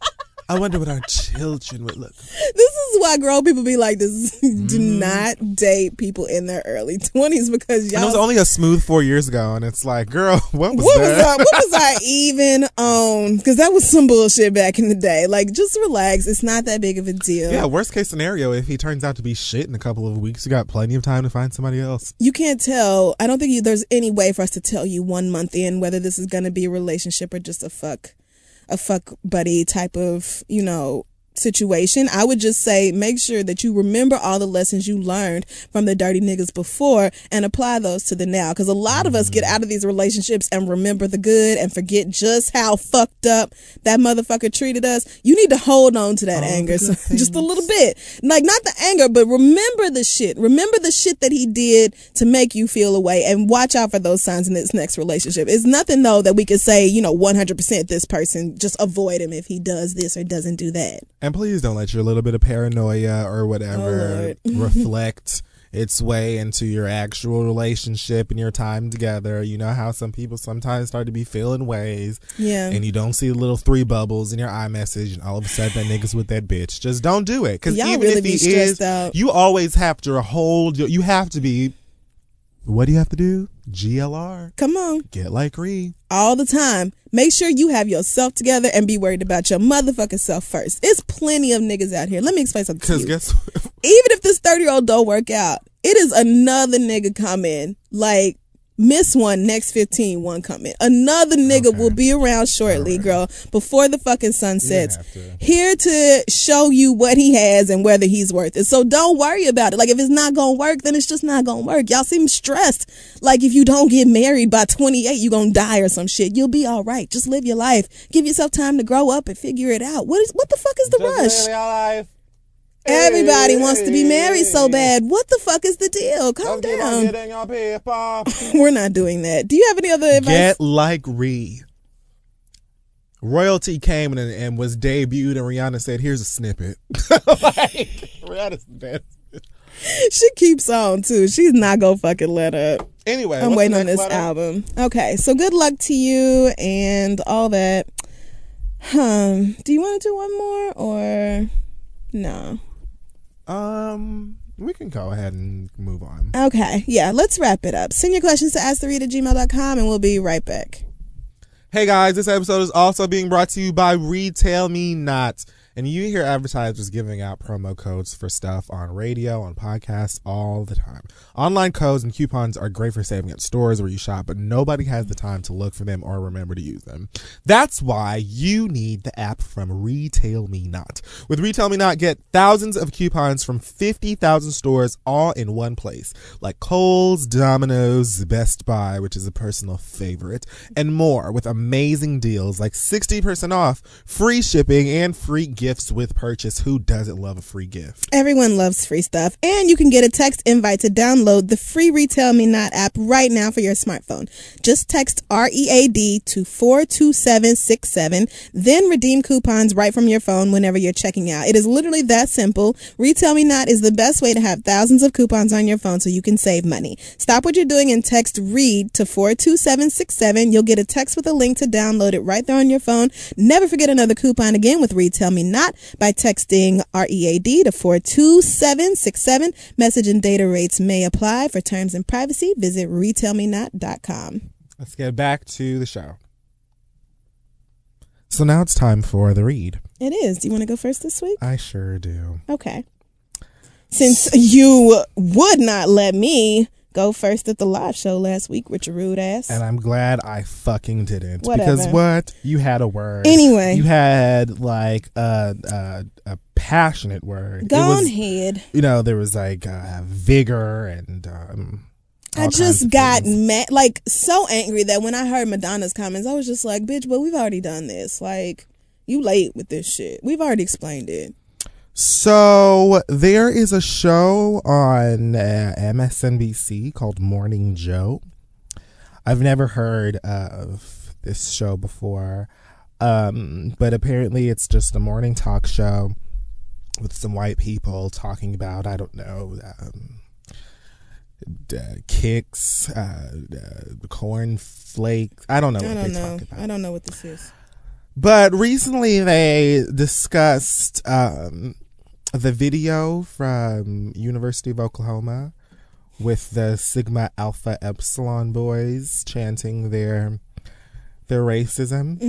S1: I wonder what our children would look like.
S2: This is why grown people be like this. Do not date people in their early 20s because y'all.
S1: And it was only a smooth 4 years ago, and it's like, girl, what was that?
S2: What was I even on? Because that was some bullshit back in the day. Like, just relax. It's not that big of a deal.
S1: Yeah, worst case scenario, if he turns out to be shit in a couple of weeks, you got plenty of time to find somebody else.
S2: You can't tell. I don't think there's any way for us to tell you 1 month in whether this is going to be a relationship or just a fuck buddy type of, situation. I would just say make sure that you remember all the lessons you learned from the dirty niggas before and apply those to the now. Because a lot of us get out of these relationships and remember the good and forget just how fucked up that motherfucker treated us. You need to hold on to that anger just a little bit. Like, not the anger, but remember the shit. Remember the shit that he did to make you feel away, and watch out for those signs in this next relationship. It's nothing, though, that we could say, 100% this person, just avoid him if he does this or doesn't do that.
S1: And please don't let your little bit of paranoia or whatever reflect its way into your actual relationship and your time together. You know how some people sometimes start to be feeling ways.
S2: Yeah.
S1: And you don't see the little 3 bubbles in your iMessage and all of a sudden that nigga's with that bitch. Just don't do it. Because even
S2: really
S1: if he is, you always have to you have to be, what do you have to do? GLR.
S2: Come on.
S1: Get like Ree.
S2: All the time. Make sure you have yourself together and be worried about your motherfucking self first. It's plenty of niggas out here. Let me explain something to you.
S1: Guess what?
S2: Even if this 30-year-old don't work out, it is another nigga coming. Like, miss one, next 15, one coming. Another nigga will be around shortly, girl, before the fucking sun sets. Here to show you what he has and whether he's worth it. So don't worry about it. Like, if it's not gonna work, then it's just not gonna work. Y'all seem stressed. Like, if you don't get married by 28, you gonna die or some shit. You'll be all right. Just live your life. Give yourself time to grow up and figure it out. What the fuck is the rush?
S1: Live your life.
S2: Everybody wants to be married so bad. What the fuck is the deal? Calm down. We're not doing that. Do you have any other advice?
S1: Get like Ree. Royalty came and was debuted, and Rihanna said, "Here's a snippet." Rihanna's the best.
S2: She keeps on too. She's not gonna fucking let up.
S1: Anyway,
S2: I'm waiting on this album. Okay, so good luck to you and all that. Do you want to do one more or no?
S1: We can go ahead and move on.
S2: Okay, yeah, let's wrap it up. Send your questions to asktheread@gmail.com and we'll be right back.
S1: Hey guys, this episode is also being brought to you by Retail Me Not. And you hear advertisers giving out promo codes for stuff on radio, on podcasts, all the time. Online codes and coupons are great for saving at stores where you shop, but nobody has the time to look for them or remember to use them. That's why you need the app from Retail Me Not. With Retail Me Not, get thousands of coupons from 50,000 stores all in one place, like Kohl's, Domino's, Best Buy, which is a personal favorite, and more, with amazing deals like 60% off, free shipping, and free gifts with purchase. Who doesn't love a free gift?
S2: Everyone loves free stuff. And you can get a text invite to download the free Retail Me Not app right now for your smartphone. Just text READ to 42767, then redeem coupons right from your phone whenever you're checking out. It is literally that simple. Retail Me Not is the best way to have thousands of coupons on your phone so you can save money. Stop what you're doing and text READ to 42767. You'll get a text with a link to download it right there on your phone. Never forget another coupon again with Retail Me Not by texting READ to 42767. Message and data rates may apply. For terms and privacy, visit retailmenot.com.
S1: Let's get back to the show. So now it's time for the read.
S2: It is. Do you want to go first this week?
S1: I sure do.
S2: Okay. since you would not let me go first at the live show last week with your rude ass.
S1: And I'm glad I fucking didn't.
S2: Whatever.
S1: Because what? You had a word.
S2: Anyway.
S1: You had like a passionate word.
S2: Go on ahead.
S1: You know, there was like vigor and
S2: I just got mad, like so angry that when I heard Madonna's comments, I was just like, bitch, but we've already done this. Like, you late with this shit. We've already explained it.
S1: So there is a show on MSNBC called Morning Joe. I've never heard of this show before, but apparently it's just a morning talk show with some white people talking about, I don't know, kicks, corn flakes. I don't know what they talk about.
S2: I don't know what this is.
S1: But recently they discussed the video from University of Oklahoma with the Sigma Alpha Epsilon boys chanting their racism.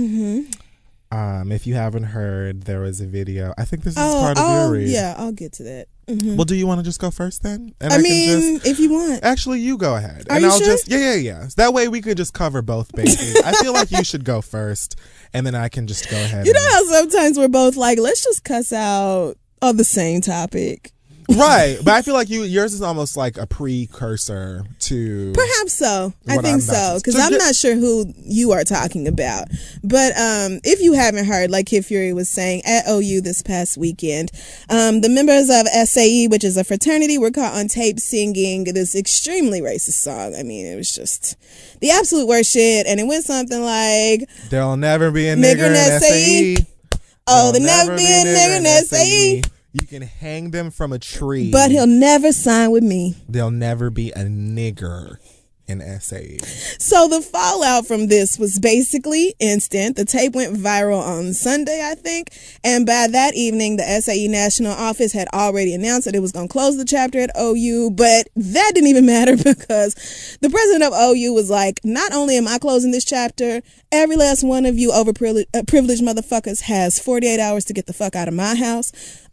S1: Mm-hmm. If you haven't heard, there was a video. I think this is part of your read.
S2: Yeah, I'll get to that. Mm-hmm.
S1: Well, do you want to just go first then? And
S2: I mean, if you want.
S1: Actually, you go ahead.
S2: Are you sure?
S1: Yeah. That way we could just cover both bases. I feel like you should go first, and then I can just go ahead.
S2: You know how sometimes we're both like, let's just cuss out on the same topic.
S1: Right, but I feel like yours is almost like a precursor to.
S2: Perhaps so. I think so, because I'm not sure who you are talking about. But if you haven't heard, like Kid Fury was saying, at OU this past weekend, the members of SAE, which is a fraternity, were caught on tape singing this extremely racist song. I mean, it was just the absolute worst shit, and it went something like,
S1: "There'll never be a nigger in SAE.
S2: Oh, there'll never be a nigger in SAE.
S1: You can hang them from a tree,
S2: but he'll never sign with me.
S1: There'll never be a nigger in SAE."
S2: So the fallout from this was basically instant. The tape went viral on Sunday, I think. And by that evening, the SAE National Office had already announced that it was going to close the chapter at OU. But that didn't even matter because the president of OU was like, not only am I closing this chapter, every last one of you overprivileged motherfuckers has 48 hours to get the fuck out of my house.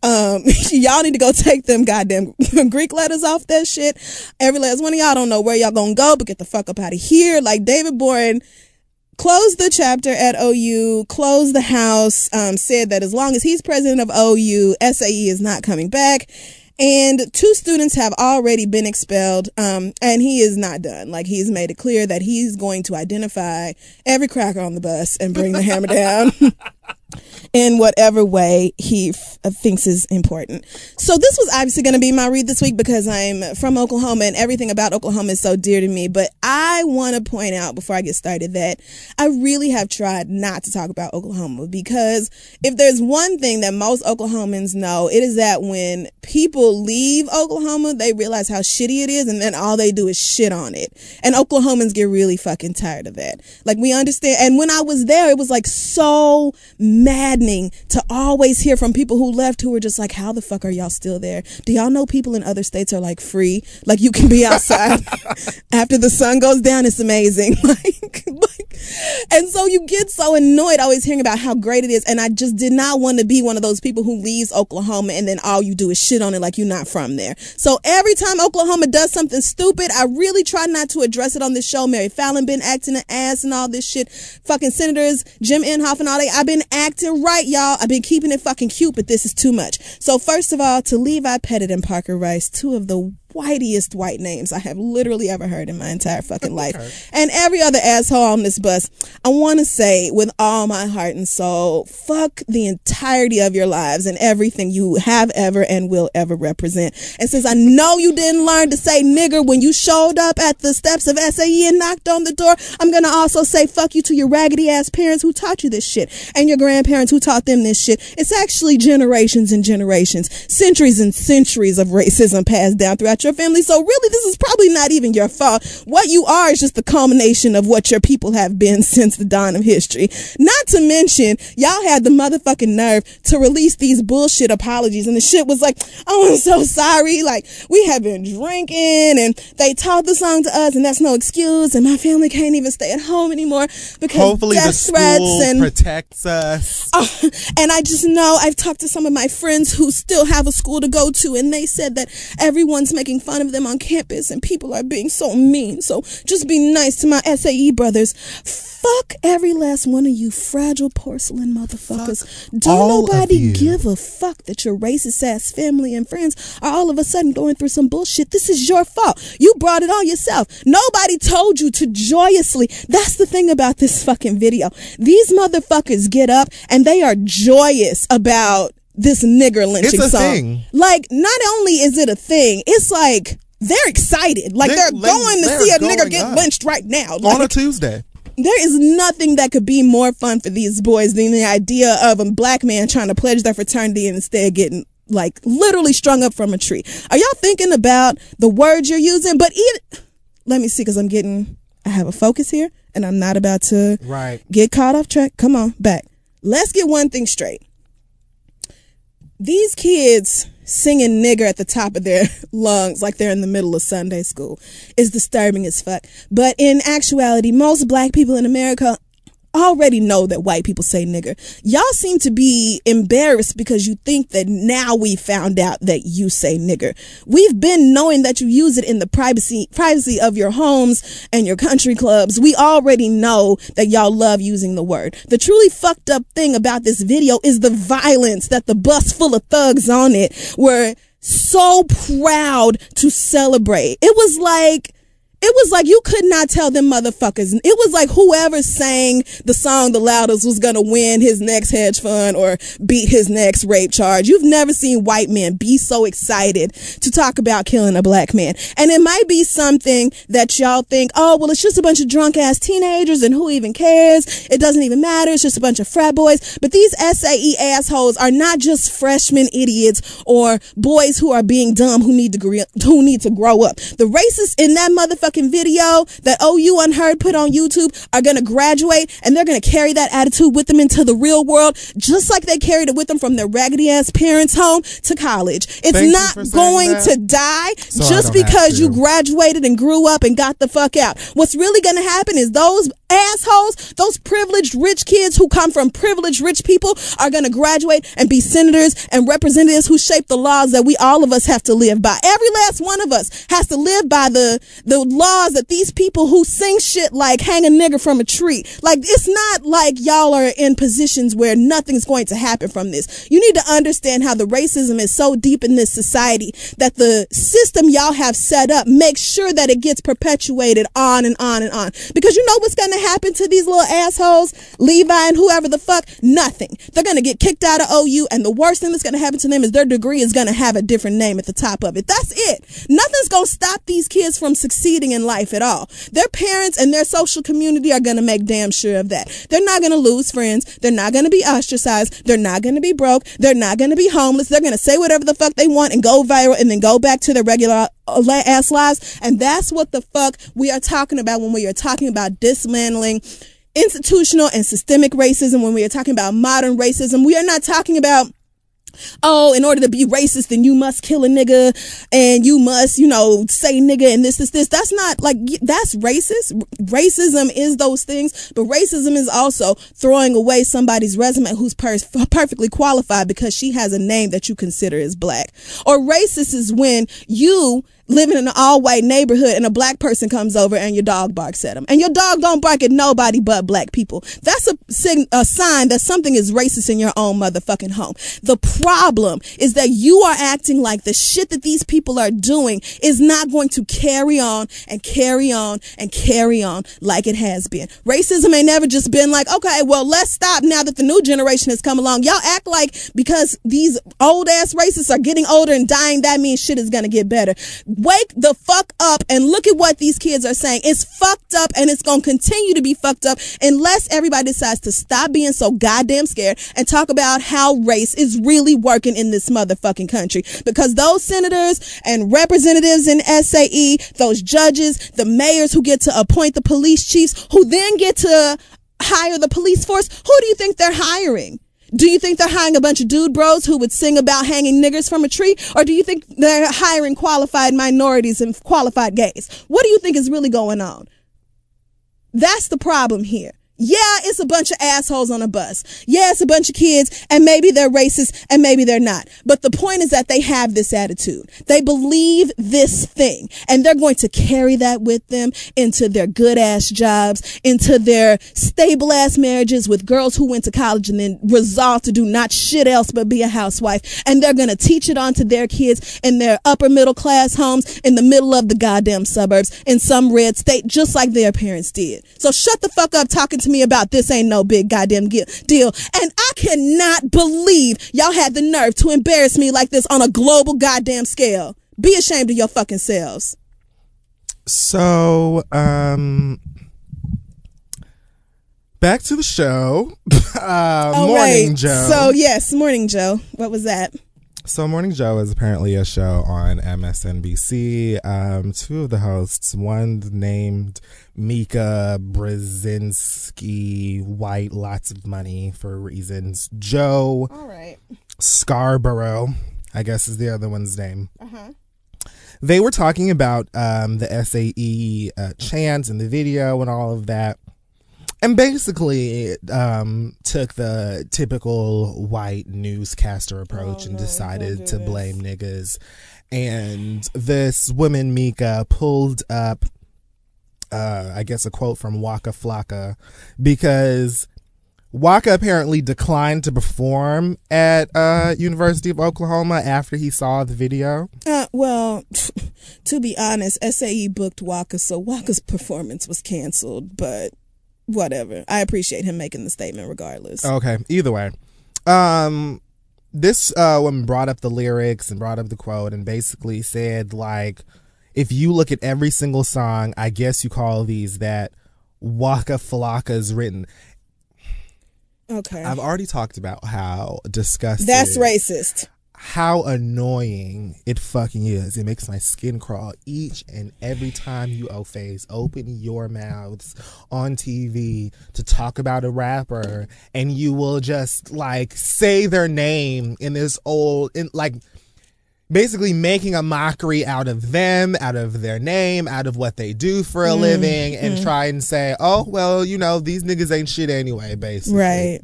S2: Y'all need to go take them goddamn Greek letters off that shit. Every last one of y'all don't know where y'all gonna go, but get the fuck up out of here. Like, David Boren closed the chapter at OU, closed the house, said that as long as he's president of OU, SAE is not coming back. And 2 students have already been expelled, and he is not done. Like, he's made it clear that he's going to identify every cracker on the bus and bring the hammer down in whatever way he thinks is important. So this was obviously going to be my read this week because I'm from Oklahoma and everything about Oklahoma is so dear to me. But I want to point out before I get started that I really have tried not to talk about Oklahoma, because if there's one thing that most Oklahomans know, it is that when people leave Oklahoma, they realize how shitty it is, and then all they do is shit on it. And Oklahomans get really fucking tired of that. Like, we understand. And when I was there, it was like so maddening to always hear from people who left who were just like, how the fuck are y'all still there? Do y'all know people in other states are like free? Like, you can be outside after the sun goes down. It's amazing. And so you get so annoyed always hearing about how great it is. And I just did not want to be one of those people who leaves Oklahoma and then all you do is shit on it like you're not from there. So every time Oklahoma does something stupid, I really try not to address it on this show. Mary Fallon been acting an ass and all this shit. Fucking senators, Jim Inhofe and all that. I've been acting right, y'all. I've been keeping it fucking cute, but this is too much. So first of all, to Levi Pettit and Parker Rice, 2 of the whitest white names I have literally ever heard in my entire fucking life. Okay. And every other asshole on this bus, I want to say with all my heart and soul, fuck the entirety of your lives and everything you have ever and will ever represent. And since I know you didn't learn to say nigger when you showed up at the steps of SAE and knocked on the door, I'm going to also say fuck you to your raggedy ass parents who taught you this shit and your grandparents who taught them this shit. It's actually generations and generations, centuries and centuries of racism passed down throughout your your family. So really, this is probably not even your fault. What you are is just the culmination of what your people have been since the dawn of history. Not to mention, y'all had the motherfucking nerve to release these bullshit apologies, and the shit was like, oh, I'm so sorry. Like, we have been drinking, and they taught the song to us, and that's no excuse, and my family can't even stay at home anymore because
S1: hopefully
S2: death
S1: the school
S2: threats and
S1: protects us.
S2: and I just know I've talked to some of my friends who still have a school to go to, and they said that everyone's making fun of them on campus and people are being so mean. So just be nice to my SAE brothers. Fuck every last one of you fragile porcelain motherfuckers. Don't nobody give a fuck that your racist ass family and friends are all of a sudden going through some bullshit. This is your fault. You brought it on yourself. Nobody told you to joyously. That's the thing about this fucking video. These motherfuckers get up and they are joyous about this nigger lynching
S1: It's a
S2: song.
S1: thing.
S2: Like, not only is it a thing, it's like they're excited. Like they're going to see a nigger get lynched right now. Like,
S1: on a Tuesday.
S2: there is nothing that could be more fun for these boys than the idea of a black man trying to pledge their fraternity and instead getting like literally strung up from a tree. Are y'all thinking about the words you're using? But even, let me see, because I have a focus here and I'm not about to get caught off track. Come on, back. Let's get one thing straight. These kids singing nigger at the top of their lungs like they're in the middle of Sunday school is disturbing as fuck. But in actuality, most black people in America already know that white people say nigger. Y'all seem to be embarrassed because you think that now we found out that you say nigger. We've been knowing that you use it in the privacy of your homes and your country clubs. We already know that y'all love using the word. The truly fucked up thing about this video is the violence that the bus full of thugs on it were so proud to celebrate. It was like you could not tell them motherfuckers. It was like whoever sang the song the loudest was gonna win his next hedge fund or beat his next rape charge. You've never seen white men be so excited to talk about killing a black man. And it might be something that y'all think, oh, well, it's just a bunch of drunk ass teenagers and who even cares? It doesn't even matter. It's just a bunch of frat boys. But these SAE assholes are not just freshman idiots or boys who are being dumb who need to grow up. The racists in that motherfucking video that OU Unheard put on YouTube are going to graduate and they're going to carry that attitude with them into the real world, just like they carried it with them from their raggedy ass parents' home to college. It's not going to die just because you graduated and grew up and got the fuck out. What's really going to happen is those assholes, those privileged rich kids who come from privileged rich people are going to graduate and be senators and representatives who shape the laws that all of us have to live by. Every last one of us has to live by the laws that these people who sing shit like hang a nigger from a tree. Like, it's not like y'all are in positions where nothing's going to happen from this. You need to understand how the racism is so deep in this society that the system y'all have set up makes sure that it gets perpetuated on and on and on. Because you know what's going to happen to these little assholes, Levi and whoever the fuck? Nothing. They're going to get kicked out of OU, and the worst thing that's going to happen to them is their degree is going to have a different name at the top of it. That's it. Nothing's going to stop these kids from succeeding in life at all. Their parents and their social community are going to make damn sure of that. They're not going to lose friends. They're not going to be ostracized. They're not going to be broke. They're not going to be homeless. They're going to say whatever the fuck they want and go viral and then go back to their regular ass lives. And that's what the fuck we are talking about when we are talking about dismantling institutional and systemic racism. When we are talking about modern racism, we are not talking about, oh, in order to be racist, then you must kill a nigga and you must, say nigga and this. That's not like, that's racist. Racism is those things, but racism is also throwing away somebody's resume who's perfectly qualified because she has a name that you consider is black. Or racist is when you living in an all-white neighborhood and a black person comes over and your dog barks at them. And your dog don't bark at nobody but black people. That's a sign that something is racist in your own motherfucking home. The problem is that you are acting like the shit that these people are doing is not going to carry on and carry on and carry on like it has been. Racism ain't never just been like, okay, well, let's stop now that the new generation has come along. Y'all act like because these old-ass racists are getting older and dying, that means shit is going to get better. Wake the fuck up and look at what these kids are saying. It's fucked up, and it's going to continue to be fucked up unless everybody decides to stop being so goddamn scared and talk about how race is really working in this motherfucking country. Because those senators and representatives in SAE, those judges, the mayors who get to appoint the police chiefs, who then get to hire the police force, who do you think they're hiring? Do you think they're hiring a bunch of dude bros who would sing about hanging niggers from a tree? Or do you think they're hiring qualified minorities and qualified gays? What do you think is really going on? That's the problem here. Yeah, it's a bunch of assholes on a bus. Yeah, it's a bunch of kids, and maybe they're racist and maybe they're not. But the point is that they have this attitude. They believe this thing, and they're going to carry that with them into their good ass jobs, into their stable ass marriages with girls who went to college and then resolved to do not shit else but be a housewife. And they're going to teach it on to their kids in their upper middle class homes in the middle of the goddamn suburbs in some red state, just like their parents did. So shut the fuck up talking to me about this ain't no big goddamn deal. And I cannot believe y'all had the nerve to embarrass me like this on a global goddamn scale. Be ashamed of your fucking selves.
S1: So, back to the show. Morning Joe.
S2: So, yes, Morning Joe. What was that?
S1: So Morning Joe is apparently a show on MSNBC. Two of the hosts, one named Mika Brzezinski, white, lots of money for reasons. Joe
S2: All right.
S1: Scarborough, I guess is the other one's name. They were talking about the SAE chant and the video and all of that. And basically took the typical white newscaster approach and decided to blame niggas. And this woman, Mika, pulled up, I guess, a quote from Waka Flocka, because Waka apparently declined to perform at University of Oklahoma after he saw the video.
S2: Well, to be honest, SAE booked Waka, so Waka's performance was canceled, but whatever. I appreciate him making the statement regardless.
S1: Okay. Either way. This woman brought up the lyrics and brought up the quote and basically said, like, if you look at every single song, I guess you call these that, Waka Flocka's written.
S2: Okay.
S1: I've already talked about how disgusting.
S2: That's racist.
S1: How annoying it fucking is. It makes my skin crawl each and every time you open your mouths on TV to talk about a rapper, and you will just like say their name in this basically making a mockery out of them, out of their name, out of what they do for a living, and try and say, oh, well, you know, these niggas ain't shit anyway, basically.
S2: Right.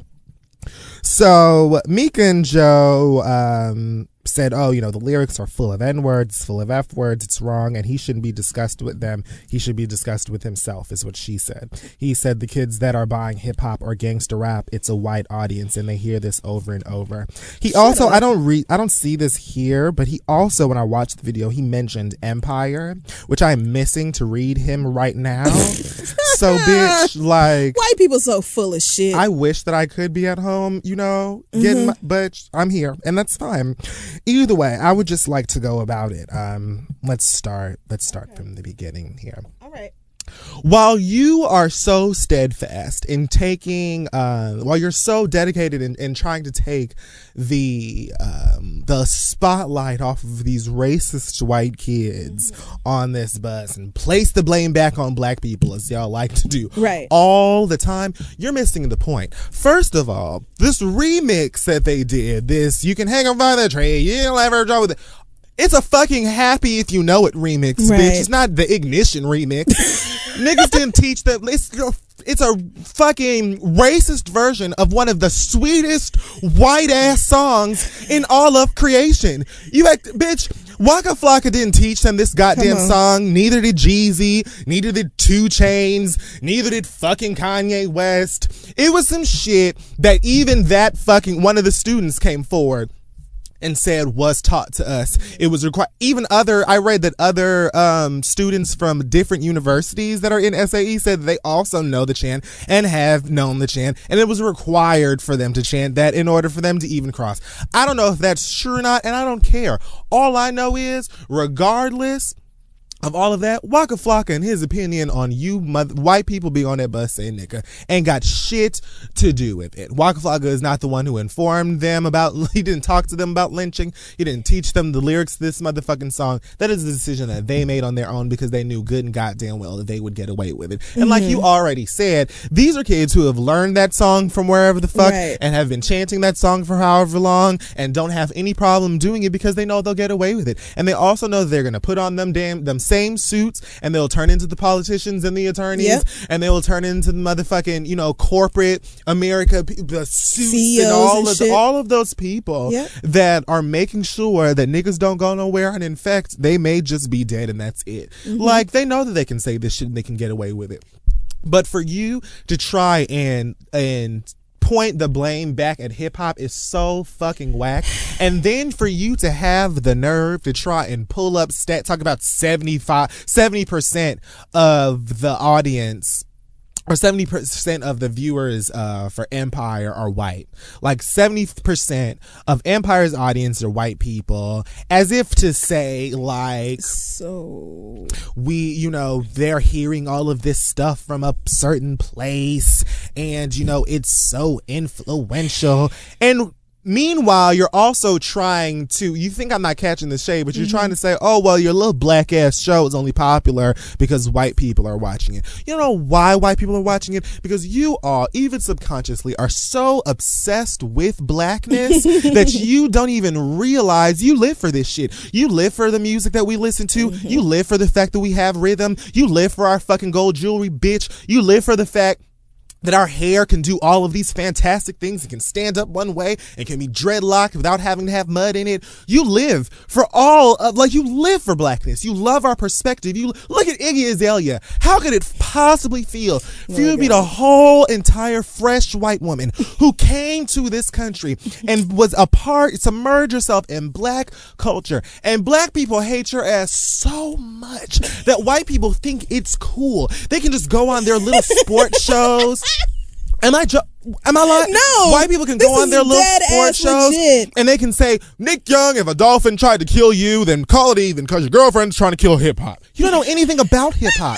S1: So Mika and Joe said, oh, you know, the lyrics are full of N-words, full of F-words. It's wrong, and he shouldn't be discussed with them. He should be discussed with himself, is what she said. He said the kids that are buying hip-hop or gangster rap, it's a white audience, and they hear this over and over. He also, I don't see this here, but he also, when I watched the video, he mentioned Empire, which I'm missing to read him right now. So, bitch, like...
S2: White people so full of shit.
S1: I wish that I could be at home, you know, but I'm here, and that's fine. Either way, I would just like to go about it. Let's start from the beginning here.
S2: All right.
S1: While you are so steadfast in taking, while you're so dedicated in trying to take the spotlight off of these racist white kids on this bus and place the blame back on black people, as y'all like to do all the time, you're missing the point. First of all, this remix that they did, this "You Can Hang Up by the Tree, You'll Ever Draw with It," it's a fucking Happy If You Know It remix, bitch. It's not the Ignition remix. Niggas didn't teach that. It's a fucking racist version of one of the sweetest white ass songs in all of creation. Bitch, Waka Flocka didn't teach them this goddamn song. Neither did Jeezy. Neither did 2 Chainz. Neither did fucking Kanye West. It was some shit that even that fucking one of the students came forward and said was taught to us. It was required. Even I read that other students from different universities that are in SAE said that they also know the chant and have known the chant, and it was required for them to chant that in order for them to even cross. I don't know if that's true or not, and I don't care. All I know is, regardless, of all of that, Waka Flocka, in his opinion on you white people being on that bus saying nigga, ain't got shit to do with it. Waka Flocka is not the one who informed them about, he didn't talk to them about lynching. He didn't teach them the lyrics to this motherfucking song. That is a decision that they made on their own because they knew good and goddamn well that they would get away with it. And like you already said, these are kids who have learned that song from wherever the fuck and have been chanting that song for however long and don't have any problem doing it because they know they'll get away with it. And they also know that they're going to put on them same suits and they'll turn into the politicians and the attorneys and they will turn into the motherfucking, you know, corporate America, the suits CEOs and all of those people that are making sure that niggas don't go nowhere, and in fact they may just be dead and that's it. Like, they know that they can say this shit and they can get away with it. But for you to try and point the blame back at hip hop is so fucking whack. And then for you to have the nerve to try and pull up talk about 70% of the audience or 70% of the viewers for Empire are white. Like 70% of Empire's audience are white people, as if to say, like,
S2: so
S1: you know, they're hearing all of this stuff from a certain place and, you know, it's so influential. And meanwhile, you're also trying to, you think I'm not catching the shade, but you're trying to say, oh, well, your little black ass show is only popular because white people are watching it. You know why white people are watching it? Because you all, even subconsciously, are so obsessed with blackness that you don't even realize you live for this shit. You live for the music that we listen to. You live for the fact that we have rhythm. You live for our fucking gold jewelry, bitch. You live for the fact that our hair can do all of these fantastic things. It can stand up one way and can be dreadlocked without having to have mud in it. You live for all of, like, you live for blackness. You love our perspective. You look at Iggy Azalea. How could it possibly feel for you to be the whole entire fresh white woman who came to this country and was submerged herself in black culture, and black people hate your ass so much that white people think it's cool. They can just go on their little sports shows. Am I lying?
S2: No.
S1: White people can go on their little sports shows and they can say, Nick Young, if a dolphin tried to kill you, then call it even because your girlfriend's trying to kill hip hop. You don't know anything about hip hop.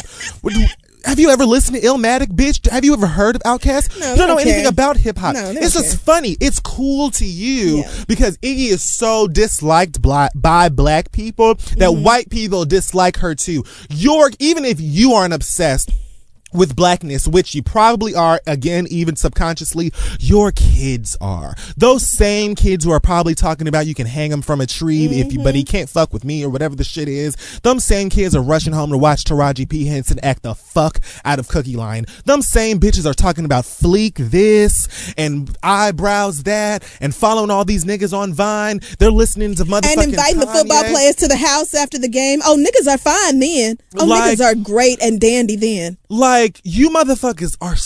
S1: Have you ever listened to Illmatic, bitch? Have you ever heard of Outkast?
S2: No,
S1: you don't know anything about hip hop.
S2: No,
S1: it's just funny. It's cool to you because Iggy is so disliked by black people that white people dislike her too. Even if you aren't obsessed with blackness, which you probably are, again, even subconsciously, your kids are. Those same kids who are probably talking about you can hang him from a tree but he can't fuck with me or whatever the shit is. Them same kids are rushing home to watch Taraji P. Henson act the fuck out of Cookie Line. Them same bitches are talking about Fleek this and eyebrows that and following all these niggas on Vine. They're listening to motherfucking
S2: and inviting the football players to the house after the game. Oh, niggas are fine then. Oh, niggas are great and dandy then.
S1: Like, you motherfuckers are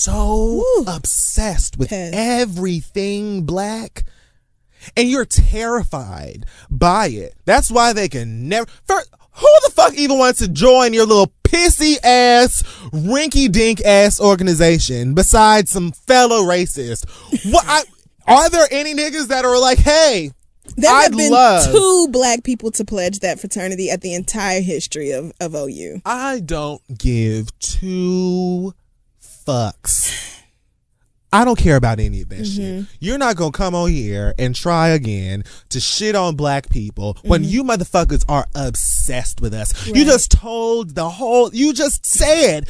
S1: so obsessed with everything black, and you're terrified by it. That's why they can never. Who the fuck even wants to join your little pissy ass, rinky dink ass organization besides some fellow racists? Are there any niggas that are like, hey,
S2: there have been 2 black people to pledge that fraternity at the entire history of OU.
S1: I don't give 2 fucks. I don't care about any of that shit. You're not going to come on here and try again to shit on black people when you motherfuckers are obsessed with us. Right. You just told you just said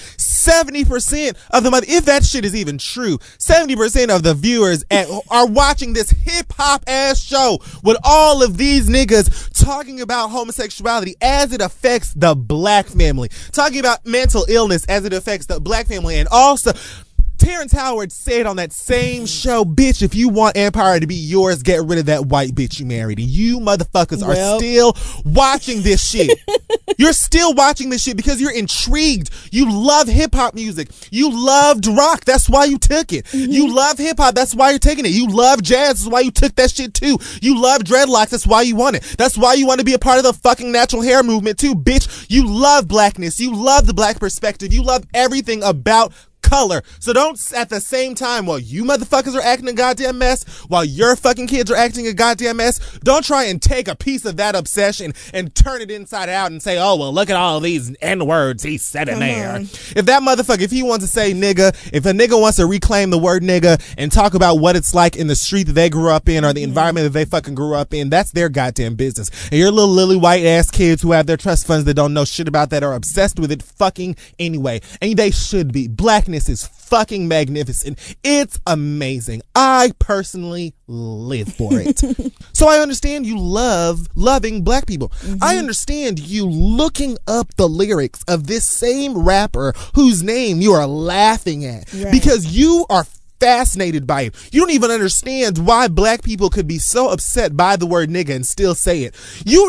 S1: 70% of if that shit is even true, 70% of the viewers are watching this hip hop ass show with all of these niggas talking about homosexuality as it affects the black family, talking about mental illness as it affects the black family, and also Terrence Howard said on that same show, bitch, if you want Empire to be yours, get rid of that white bitch you married. And you motherfuckers are still watching this shit. You're still watching this shit because you're intrigued. You love hip hop music. You loved rock. That's why you took it. You love hip hop. That's why you're taking it. You love jazz. That's why you took that shit too. You love dreadlocks. That's why you want it. That's why you want to be a part of the fucking natural hair movement too, bitch. You love blackness. You love the black perspective. You love everything about color. So don't at the same time, while you motherfuckers are acting a goddamn mess, while your fucking kids are acting a goddamn mess, don't try and take a piece of that obsession and turn it inside out and say, oh, well, look at all these N-words he said in there. If that motherfucker, if he wants to say nigga, if a nigga wants to reclaim the word nigga and talk about what it's like in the street that they grew up in or the environment that they fucking grew up in, that's their goddamn business. And your little lily white ass kids who have their trust funds that don't know shit about that are obsessed with it fucking anyway. And they should be. Blackness is fucking magnificent. It's amazing. I personally live for it. So I understand you loving black people. I understand you looking up the lyrics of this same rapper whose name you are laughing at because you are fascinated by it. You don't even understand why black people could be so upset by the word nigga and still say it. You're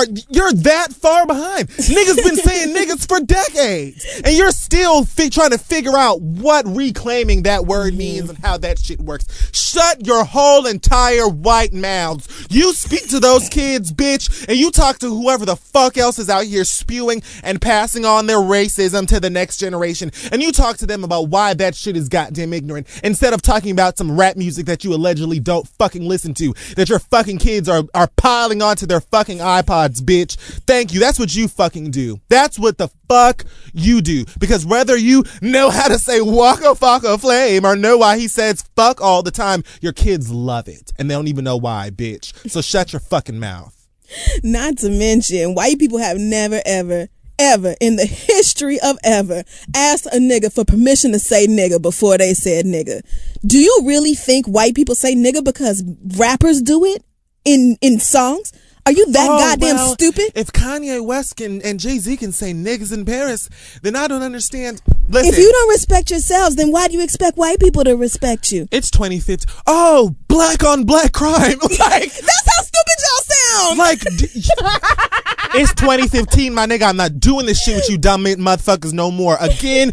S1: that far behind. Niggas been saying niggas for decades, and you're still trying to figure out what reclaiming that word means and how that shit works. Shut your whole entire white mouths. You speak to those kids, bitch, and you talk to whoever the fuck else is out here spewing and passing on their racism to the next generation, and you talk to them about why that shit is goddamn ignorant, instead of talking about some rap music that you allegedly don't fucking listen to, that your fucking kids are piling onto their fucking iPods, bitch. Thank you. That's what you fucking do. That's what the fuck you do. Because whether you know how to say waka fucka flame or know why he says fuck all the time, your kids love it. And they don't even know why, bitch. So shut your fucking mouth.
S2: Not to mention, white people have never, ever in the history of ever asked a nigga for permission to say nigga before they said nigga. Do you really think white people say nigga because rappers do it in songs? Are you that goddamn stupid?
S1: If Kanye West and Jay-Z can say niggas in Paris, then I don't understand. Listen,
S2: if you don't respect yourselves, then why do you expect white people to respect you?
S1: It's 2015. Oh, black on black crime. Like,
S2: that's how stupid y'all sound.
S1: Like, it's 2015, my nigga. I'm not doing this shit with you dumb motherfuckers no more. Again,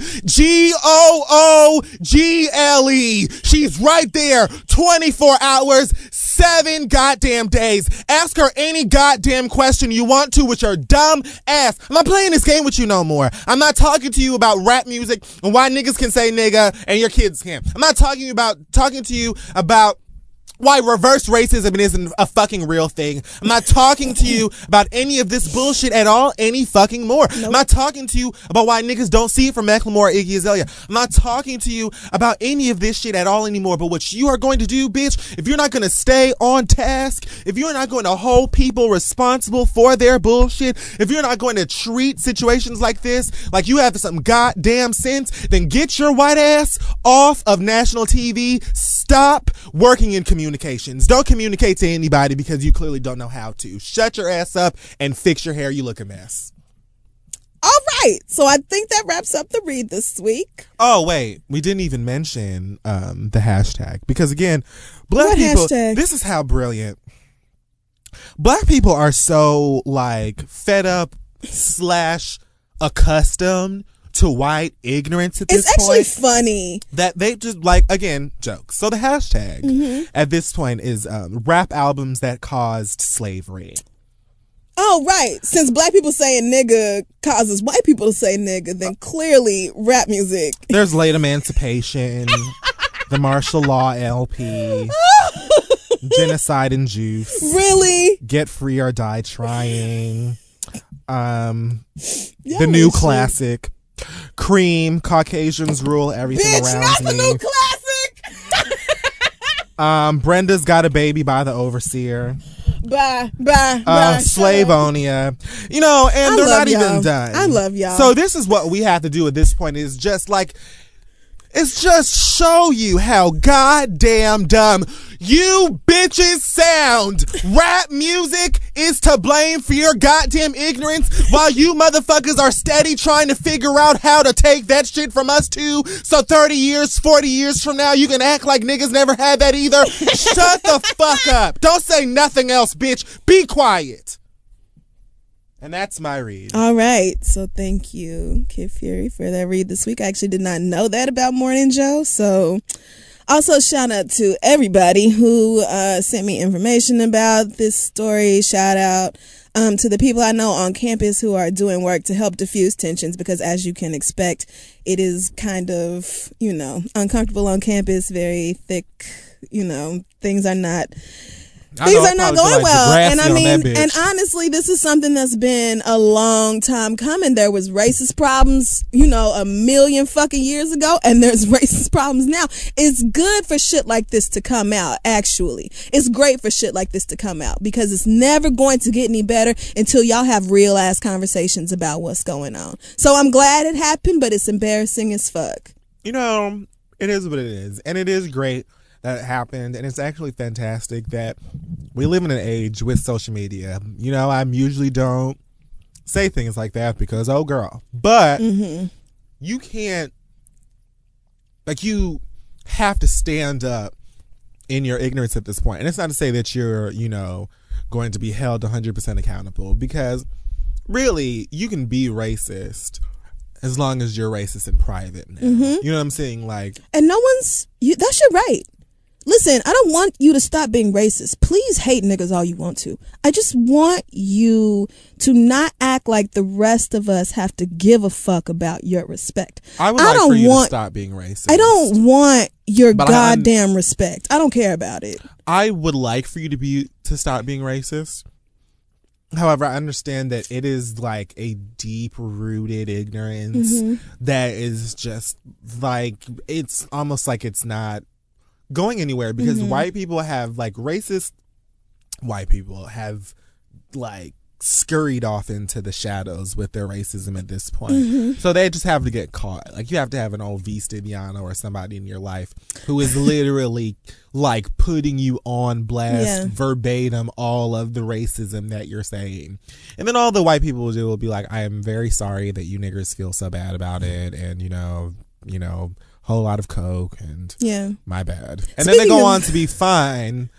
S1: Google. She's right there. 24 hours, 7 goddamn days. Ask her any goddamn question you want to with your dumb ass. I'm not playing this game with you no more. I'm not talking to you about rap music and why niggas can say nigga and your kids can't. I'm not talking to you about why reverse racism isn't a fucking real thing. I'm not talking to you about any of this bullshit at all any fucking more. Nope. I'm not talking to you about why niggas don't see it from Macklemore or Iggy Azalea. I'm not talking to you about any of this shit at all anymore. But what you are going to do, bitch, if you're not going to stay on task, if you're not going to hold people responsible for their bullshit, if you're not going to treat situations like this like you have some goddamn sense, then get your white ass off of national TV. Stop working in communications. Don't communicate to anybody because you clearly don't know how to. Shut your ass up and fix your hair. You look a mess.
S2: All right. So I think that wraps up the read this week.
S1: Oh, wait. We didn't even mention the hashtag. Because, again, black people,
S2: hashtag?
S1: This is how brilliant. Black people are so, like, fed up / accustomed to white ignorance at this point.
S2: It's actually funny
S1: that they just, like, again, jokes. So the hashtag at this point is rap albums that caused slavery.
S2: Oh, right. Since black people saying nigga causes white people to say nigga, then clearly rap music.
S1: There's Late Emancipation, the Martial Law LP, Genocide and Juice.
S2: Really?
S1: Get Free or Die Trying. The new classic. Cream, Caucasians Rule Everything
S2: Bitch,
S1: Around
S2: not
S1: Me.
S2: the new classic.
S1: Brenda's Got a Baby by the Overseer.
S2: Bye.
S1: Slavonia. You know, and they're not even done.
S2: I love y'all.
S1: So this is what we have to do at this point is just like, it's just show you how goddamn dumb you bitches sound. Rap music is to blame for your goddamn ignorance while you motherfuckers are steady trying to figure out how to take that shit from us too. So 30 years, 40 years from now, you can act like niggas never had that either. Shut the fuck up. Don't say nothing else, bitch. Be quiet. And that's my read.
S2: All right. So thank you, Kid Fury, for that read this week. I actually did not know that about Morning Joe. So also shout out to everybody who sent me information about this story. Shout out to the people I know on campus who are doing work to help diffuse tensions, because as you can expect, it is kind of, uncomfortable on campus, very thick, things are not going well. And I mean, and honestly, this is something that's been a long time coming. There was racist problems, a million fucking years ago, and there's racist problems now. It's good for shit like this to come out, actually. It's great for shit like this to come out, because it's never going to get any better until y'all have real ass conversations about what's going on. So I'm glad it happened, but it's embarrassing as fuck.
S1: It is what it is. And it is great that it happened, and it's actually fantastic that we live in an age with social media. I usually don't say things like that because, oh girl, but you can't, you have to stand up in your ignorance at this point. And it's not to say that you're, going to be held 100% accountable, because really you can be racist as long as you're racist in private now. You know what I'm saying?
S2: And no one's, that's your right. Listen, I don't want you to stop being racist. Please hate niggas all you want to. I just want you to not act like the rest of us have to give a fuck about your respect.
S1: I would like for you to stop being racist.
S2: I don't want your goddamn respect. I don't care about it.
S1: I would like for you to stop being racist. However, I understand that it is a deep-rooted ignorance that is just it's almost like it's not going anywhere, because white people have racist white people have scurried off into the shadows with their racism at this point. So they just have to get caught. You have to have an old V. Stiviano or somebody in your life who is literally putting you on blast verbatim all of the racism that you're saying. And then all the white people will do will be like, I am very sorry that you niggers feel so bad about it, and whole lot of coke and my bad. And then they go on to be fine,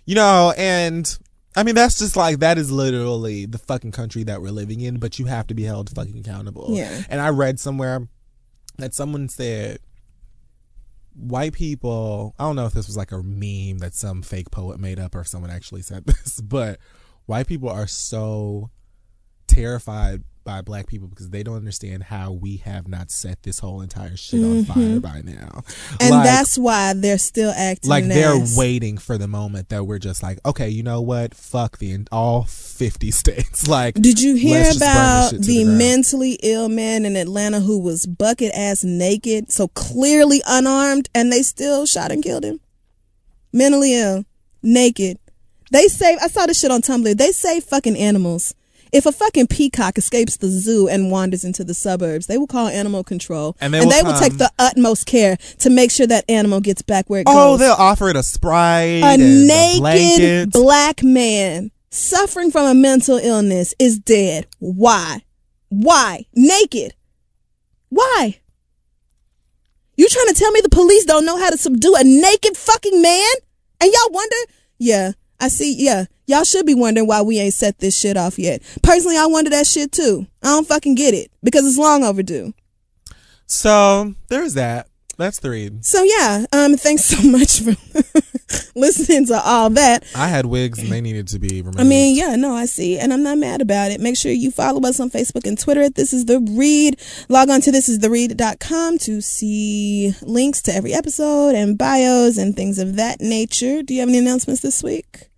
S1: and I mean, that's just that is literally the fucking country that we're living in, but you have to be held fucking accountable. And I read somewhere that someone said white people, I don't know if this was a meme that some fake poet made up or if someone actually said this, but white people are so terrified by black people because they don't understand how we have not set this whole entire shit on fire by now.
S2: And that's why they're still acting
S1: they're waiting for the moment that we're just okay, you know what? Fuck all 50 states.
S2: Did you hear about the mentally ill man in Atlanta who was bucket ass naked, so clearly unarmed, and they still shot and killed him? Mentally ill, naked. I saw this shit on Tumblr. They save fucking animals. If a fucking peacock escapes the zoo and wanders into the suburbs, they will call animal control. And they will take the utmost care to make sure that animal gets back where it goes. Oh,
S1: they'll offer it a Sprite
S2: and naked a blanket. Black man suffering from a mental illness is dead. Why? Naked. Why? You trying to tell me the police don't know how to subdue a naked fucking man? And y'all wonder? Yeah. I see, y'all should be wondering why we ain't set this shit off yet. Personally, I wonder that shit too. I don't fucking get it because it's long overdue.
S1: So there's that. That's the read.
S2: So thanks so much for listening to all that.
S1: I had wigs and they needed to be removed.
S2: I mean, I see. And I'm not mad about it. Make sure you follow us on Facebook and Twitter at This Is The Read. Log on to thisistheread.com to see links to every episode and bios and things of that nature. Do you have any announcements this week?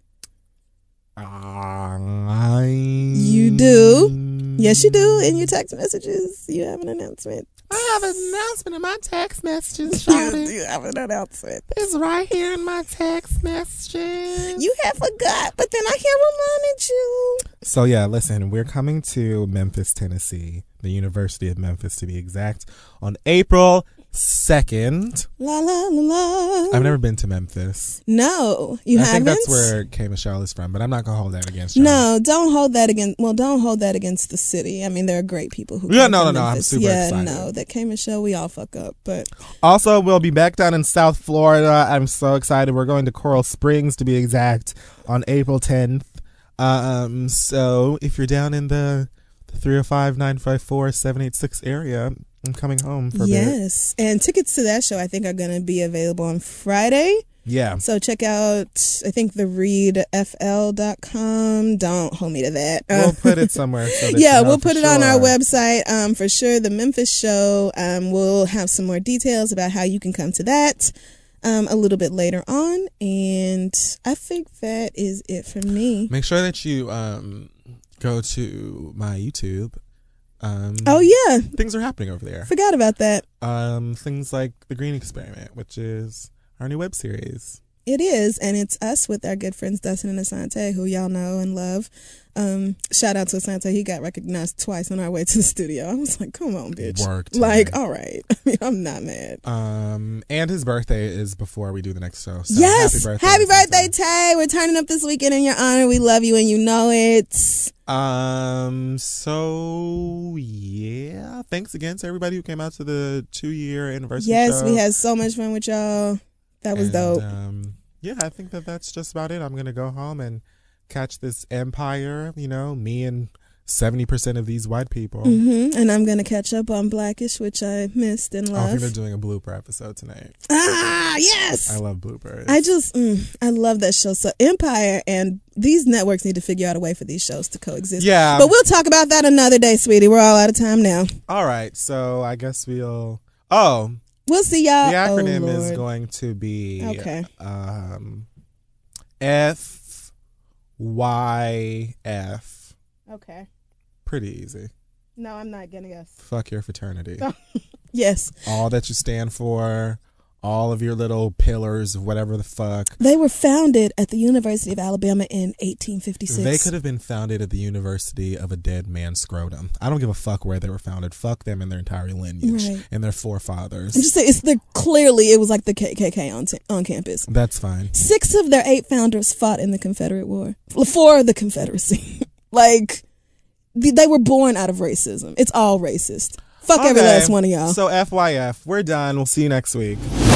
S2: You do. Yes, you do. In your text messages, you have an announcement.
S1: I have an announcement in my text messages, Shawty.
S2: You have an announcement.
S1: It's right here in my text messages.
S2: You had forgot, but then I reminded you.
S1: So listen, we're coming to Memphis, Tennessee, the University of Memphis to be exact, on April 2nd.
S2: La la la la.
S1: I've never been to Memphis.
S2: No, you haven't?
S1: I think that's where K. Michelle is from, but I'm not gonna hold that against her.
S2: No, don't hold that against the city. I mean, there are great people who
S1: no, I'm super excited.
S2: No, that K. Michelle, we all fuck up. But
S1: also, we'll be back down in South Florida. I'm so excited. We're going to Coral Springs to be exact on April 10th. So if you're down in the 305-954-786 area, I'm coming home for a bit.
S2: Yes, and tickets to that show I think are going to be available on Friday.
S1: Yeah.
S2: So check out, I think, thereadfl.com. Don't hold me to that.
S1: We'll put it somewhere. So that
S2: Yeah,
S1: you know
S2: we'll
S1: for
S2: put it on our
S1: sure.
S2: website for sure. The Memphis show, we'll have some more details about how you can come to that a little bit later on. And I think that is it for me.
S1: Make sure that you go to my YouTube.
S2: Oh, yeah.
S1: Things are happening over there.
S2: Forgot about that.
S1: Things like The Green Experiment, which is our new web series.
S2: It is, and it's us with our good friends Dustin and Asante, who y'all know and love. Shout out to Asante. He got recognized twice on our way to the studio. I was like, come on, bitch.
S1: Worked.
S2: Like, all right. I mean, I'm not mad.
S1: And his birthday is before we do the next show. So
S2: Yes. Happy birthday,
S1: Asante.
S2: Tay. We're turning up this weekend in your honor. We love you and you know it.
S1: So yeah. Thanks again to everybody who came out to the 2-year anniversary
S2: Yes,
S1: show.
S2: we had so much fun with y'all. That was dope.
S1: Yeah, I think that's just about it. I'm gonna go home and catch this Empire. You know, me and 70% of these white people.
S2: And I'm gonna catch up on Blackish, which I missed and
S1: I
S2: love.
S1: think they're doing a blooper episode tonight.
S2: Yes.
S1: I love bloopers.
S2: I love that show. So Empire and these networks need to figure out a way for these shows to coexist.
S1: Yeah.
S2: But we'll talk about that another day, sweetie. We're all out of time now.
S1: All right, so I guess we'll.
S2: We'll see y'all.
S1: The acronym
S2: Oh,
S1: is
S2: Lord.
S1: going to be
S2: Okay.
S1: FYF.
S2: Okay.
S1: Pretty easy.
S2: No, I'm not gonna guess.
S1: Fuck your fraternity.
S2: Yes.
S1: All that you stand for, all of your little pillars of whatever the fuck.
S2: They were founded at the University of Alabama in 1856.
S1: They could have been founded at the University of a dead man's scrotum. I don't give a fuck where they were founded. Fuck them and their entire lineage
S2: Right.
S1: and their forefathers.
S2: I'm just saying, clearly it was like the KKK on campus.
S1: That's fine.
S2: 6 of their 8 founders fought in the Confederate War for the Confederacy. Like, they were born out of racism. It's all racist. Fuck every
S1: Okay,
S2: last one of y'all.
S1: So FYF, we're done. We'll see you next week.